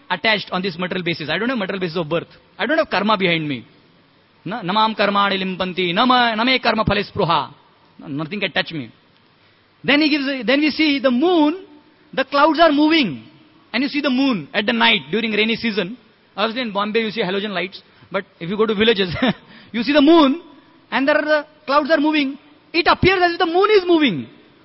attached on this material basis. I don't have material basis of birth. I don't have karma behind me. Na, namam karmani limpanti, nama, name karma phale spruha. Nothing can touch me. Then he gives, then we see the moon, the clouds are moving. And you see the moon at the night during rainy season. Obviously in Bombay you see halogen lights. But if you go to villages, you see the moon and there are the clouds are moving. It appears as if the moon is moving.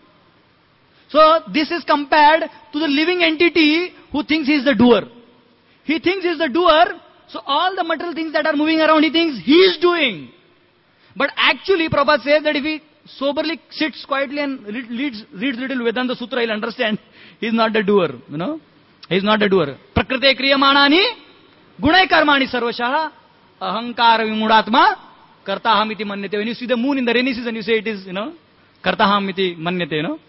So this is compared to the living entity who thinks he is the doer. He thinks he is the doer. So all the material things that are moving around, he thinks he is doing. But actually, Prabhupada says that if he soberly sits quietly and reads, reads little Vedanta Sutra, he'll understand he is not the doer. You know, he is not the doer. Prakrite kriyamanani gunai karmani sarvashaha ahankara vimudatma kartaham iti manyate. When you see the moon in the rainy season, you say it is, you know, kartaham iti manyate, you know.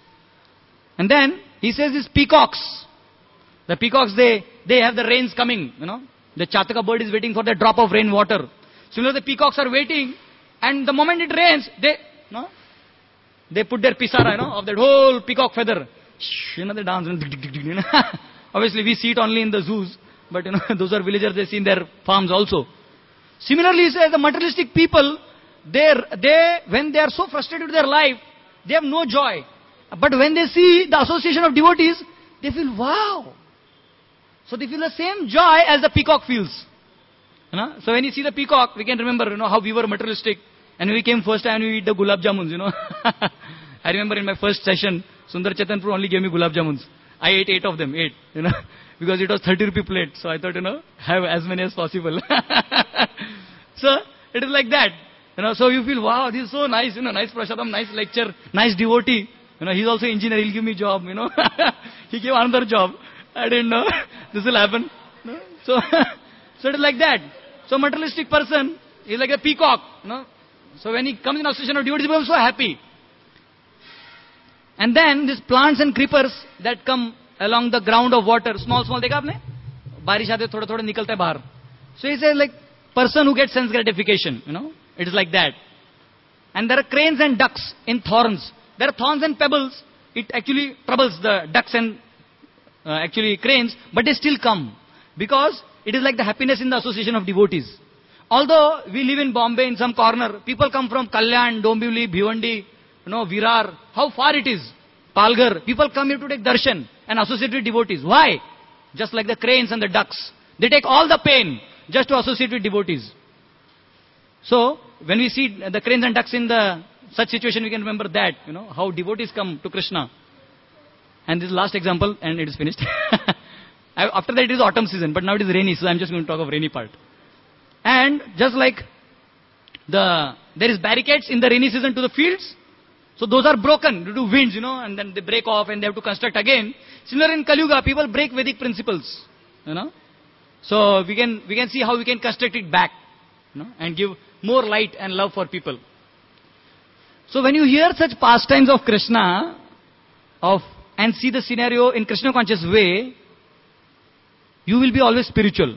And then he says these peacocks. The peacocks, they, they have the rains coming, you know. The Chataka bird is waiting for the drop of rain water. Similarly, the peacocks are waiting, and the moment it rains, they, no, they put their pisara, you know, of that whole peacock feather. You know, they dance. You know. Obviously, we see it only in the zoos, but you know, those are villagers, they see in their farms also. Similarly, he says the materialistic people, they, they, when they are so frustrated with their life, they have no joy. But when they see the association of devotees, they feel, wow. So they feel the same joy as the peacock feels. You know? So when you see the peacock, we can remember, you know, how we were materialistic. And we came first time, we eat the gulab jamuns, you know. I remember in my first session, Sundar Chetanpur only gave me gulab jamuns. I ate eight of them, eight, you know. Because it was thirty rupee plate. So I thought, you know, have as many as possible. So it is like that. You know, so you feel, wow, this is so nice, you know, nice prasadam, nice lecture, nice devotee. You know, he's also engineer, he'll give me job, you know. He gave another job. I didn't know this will happen. You know? So, so it is like that. So materialistic person is like a peacock. You know? So when he comes in association of devotees, he becomes so happy. And then these plants and creepers that come along the ground of water, small, small, dekha aapne? Barish aate thoda thoda nikalta hai bahar. So he says like person who gets sense gratification, you know, it is like that. And there are cranes and ducks in thorns. There are thorns and pebbles. It actually troubles the ducks and uh, actually cranes, but they still come. Because it is like the happiness in the association of devotees. Although we live in Bombay in some corner, people come from Kalyan, Dombivli, Bhivandi, you know, Virar. How far it is? Palghar. People come here to take darshan and associate with devotees. Why? Just like the cranes and the ducks. They take all the pain just to associate with devotees. So, when we see the cranes and ducks in the such situation, we can remember that, you know, how devotees come to Krishna. And this is the last example, and it is finished. After that, it is autumn season, but now it is rainy, so I'm just going to talk of rainy part. And just like the there is barricades in the rainy season to the fields, so those are broken due to winds, you know, and then they break off and they have to construct again. Similar in Kali Yuga, people break Vedic principles, you know. So we can we can see how we can construct it back, you know, and give more light and love for people. So when you hear such pastimes of Krishna, of and see the scenario in Krishna conscious way, you will be always spiritual.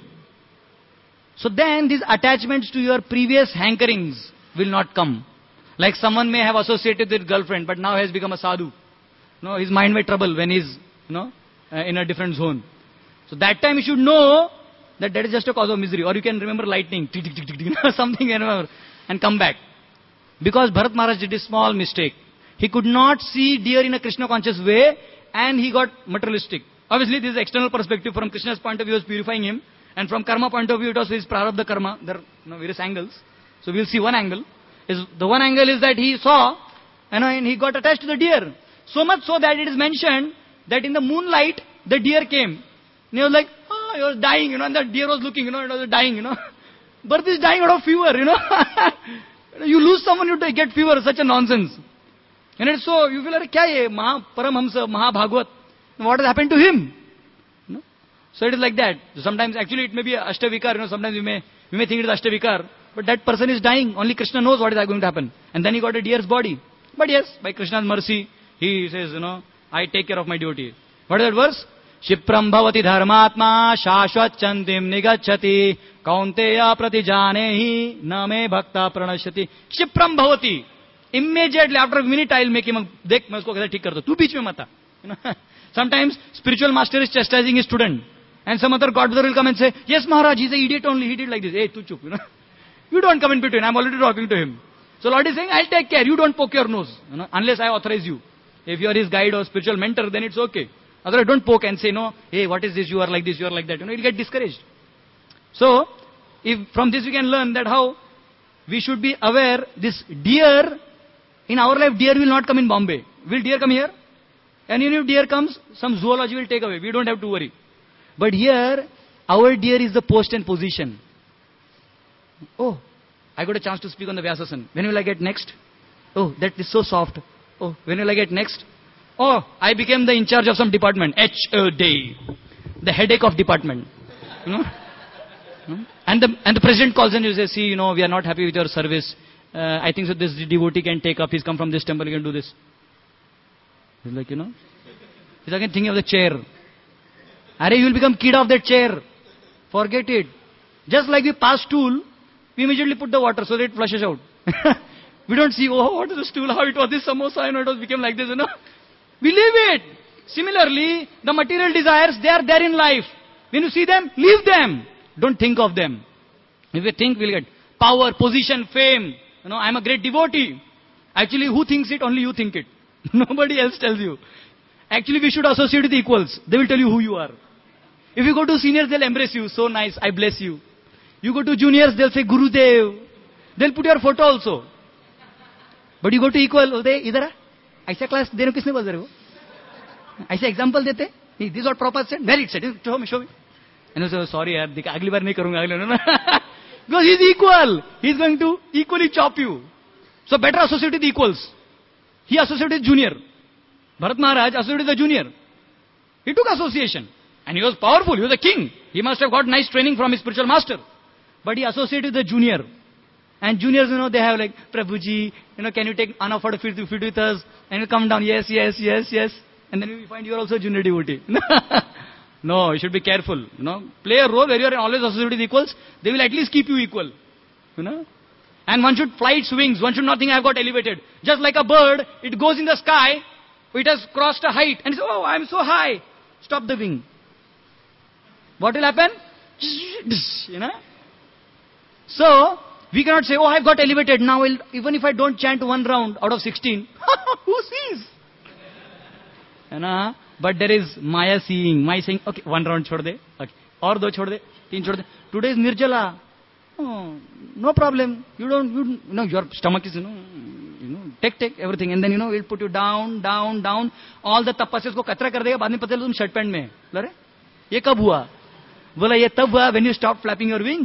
So then these attachments to your previous hankerings will not come. Like someone may have associated with girlfriend, but now has become a sadhu. No, his mind may trouble when he's, you know, uh, in a different zone. So that time you should know that that is just a cause of misery. Or you can remember lightning, tick, tick, tick, tick, you know, something, you remember, and come back. Because Bharat Maharaj did a small mistake. He could not see deer in a Krishna conscious way, and he got materialistic. Obviously, this is external perspective. From Krishna's point of view, he was purifying him. And from karma point of view, it was his prarabdha karma. There are, you know, various angles. So we'll see one angle. Is the one angle is that he saw, you know, and he got attached to the deer. So much so that it is mentioned that in the moonlight, the deer came. And he was like, oh, he was dying, you know, and the deer was looking, you know, it was dying, you know. Bharat is dying out of fever, you know. You lose someone, you get fever, such a nonsense. And it's so, you feel like, kya ye, Maha Paramhamsa, Maha Bhagwat. What has happened to him? You know? So it is like that. So sometimes, actually, it may be Ashtavikar, you know, sometimes we may, we may think it is Ashtavikar. But that person is dying. Only Krishna knows what is going to happen. And then he got a deer's body. But yes, by Krishna's mercy, he says, you know, I take care of my devotee. What is that verse? Shipram bhavati dharmatma shashvat chantim nigachati kaunteya pratijanehi name bhakta pranashati. Shipram bhavati. Immediately after a minute I will make him, dekh, main usko kaise theek kar do. Tu beech mein mata. You know, sometimes spiritual master is chastising his student. And some other godbrother will come and say, yes, Maharaj, he's an idiot only, he did like this. Hey, tu chup, you know. You don't come in between, I'm already talking to him. So Lord is saying, I'll take care, you don't poke your nose, you know, unless I authorize you. If you are his guide or spiritual mentor, then it's okay. Otherwise, don't poke and say, no, hey, what is this, you are like this, you are like that. You know, you'll get discouraged. So, if from this we can learn that how we should be aware, this deer, in our life, deer will not come in Bombay. Will deer come here? And if deer comes, some zoology will take away. We don't have to worry. But here, our deer is the post and position. Oh, I got a chance to speak on the Vyasasana. When will I get next? Oh, that is so soft. Oh, when will I get next? Oh, I became the in charge of some department. H O D. The headache of department. You know? And the, and the president calls in and says, see, you know, we are not happy with your service. Uh, I think so this devotee can take up. He's come from this temple, he can do this. He's like, you know. He's again thinking of the chair. Arey, you will become kid of that chair. Forget it. Just like we pass stool, we immediately put the water so that it flushes out. We don't see, oh, what is the stool, how it was this samosa, you know, it was became like this, you know. We leave it. Similarly, the material desires, they are there in life. When you see them, leave them. Don't think of them. If you think, we'll get power, position, fame. You know, I'm a great devotee. Actually, who thinks it? Only you think it. Nobody else tells you. Actually, we should associate with equals. They will tell you who you are. If you go to seniors, they'll embrace you. So nice, I bless you. You go to juniors, they'll say, Gurudev. They'll put your photo also. But you go to equal, oh, they, idhar aisa class deno kisne boल रहे हो? ऐसे example देते? This is what Prabhupada said. Where it said? Show me, show me. And I say, sorry, yaar, agli baar nahi karunga. No, no. Because he's equal. He's going to equally chop you. So better associate with equals. He associated with junior. Bharat Maharaj associated with the junior. He took association. And he was powerful. He was a king. He must have got nice training from his spiritual master. But he associated with the junior. And juniors, you know, they have like, Prabhuji, you know, can you take unoffered food with us? And you come down, yes, yes, yes, yes. And then you find you are also a junior devotee. No, you should be careful. You know, play a role where you are always associated with equals. They will at least keep you equal. You know. And one should fly its wings. One should not think I have got elevated. Just like a bird, it goes in the sky. It has crossed a height. And it says, oh, I am so high. Stop the wing. What will happen? You know. So, we cannot say, oh, I have got elevated. Now, I'll, even if I don't chant one round out of sixteen, who sees? You know? But there is Maya seeing. Maya saying, okay, one round chhod de. Okay. Or do chhod de. Teen chhod de. Today is Nirjala. Oh, no problem. You don't, you, you know, your stomach is, you know, you know, take, take everything. And then, you know, we'll put you down, down, down. All the tapasyas ko katra kar dega. Baad mein pata chala tum shirt pant mein. Bola, ye kab hua? Bola, ye tab hua when you stopped flapping your wings.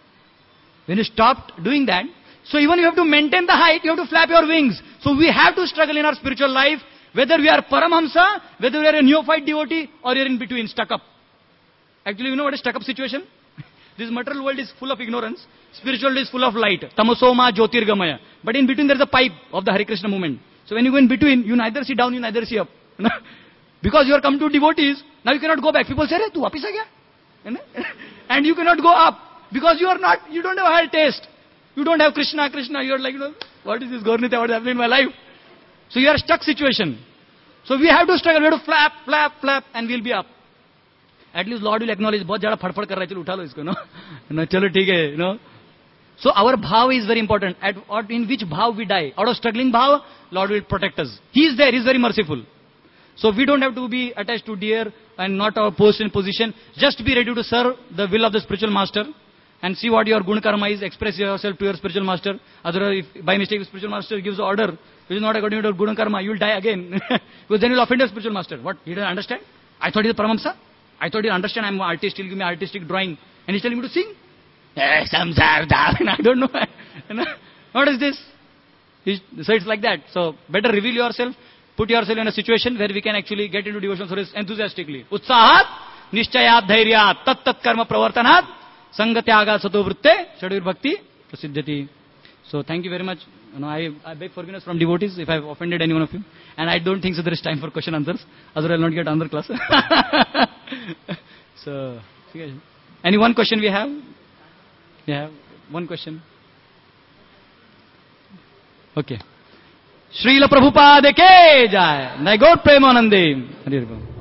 When you stopped doing that. So even you have to maintain the height, you have to flap your wings. So we have to struggle in our spiritual life. Whether we are Paramhamsa, whether we are a neophyte devotee, or you're in between, stuck up. Actually, you know what is stuck up situation? This material world is full of ignorance. Spiritual world is full of light. Tamasoma Jyotirgamaya. But in between there is a pipe of the Hare Krishna movement. So when you go in between, you neither see down, you neither see up. Because you are come to devotees, now you cannot go back. People say, tu wapis aa gaya? And you cannot go up. Because you are not, you don't have higher taste. You don't have Krishna, Krishna. You are like, you know, what is this Gaurnita? What is happening in my life? So you are stuck situation. So we have to struggle. We have to flap, flap, flap, and we'll be up. At least Lord will acknowledge, बहुत ज़्यादा फड़फड़ कर रहा है, चलो उठा लो इसको, no? No, चलो ठीक है, you know. So our bhav is very important. At or in which bhav we die. Out of struggling bhav, Lord will protect us. He is there. He is very merciful. So we don't have to be attached to deer and not our post and position. Just be ready to serve the will of the spiritual master. And see what your gun karma is, express yourself to your spiritual master. Otherwise, if by mistake the spiritual master gives an order, which is not according to your gun karma, you will die again. Because then you will offend your spiritual master. What? He doesn't understand? I thought he's a Paramahamsa. I thought he understand I'm an artist, he'll give me artistic drawing. And he's telling me to sing. I don't know. What is this? So it's like that. So better reveal yourself, put yourself in a situation where we can actually get into devotional service enthusiastically. Utsahat, nishchayat, dhairyat, tat tat karma pravartanat, sangatyaga sato vritte, shadur bhakti, prasiddhati. So thank you very much. You know, I, I beg forgiveness from devotees if I have offended any one of you. And I don't think so there is time for question answers. Otherwise I will not get another class. So, any one question we have? We have one question. Okay. Srila Prabhupada ke jai. Thy God Premanande.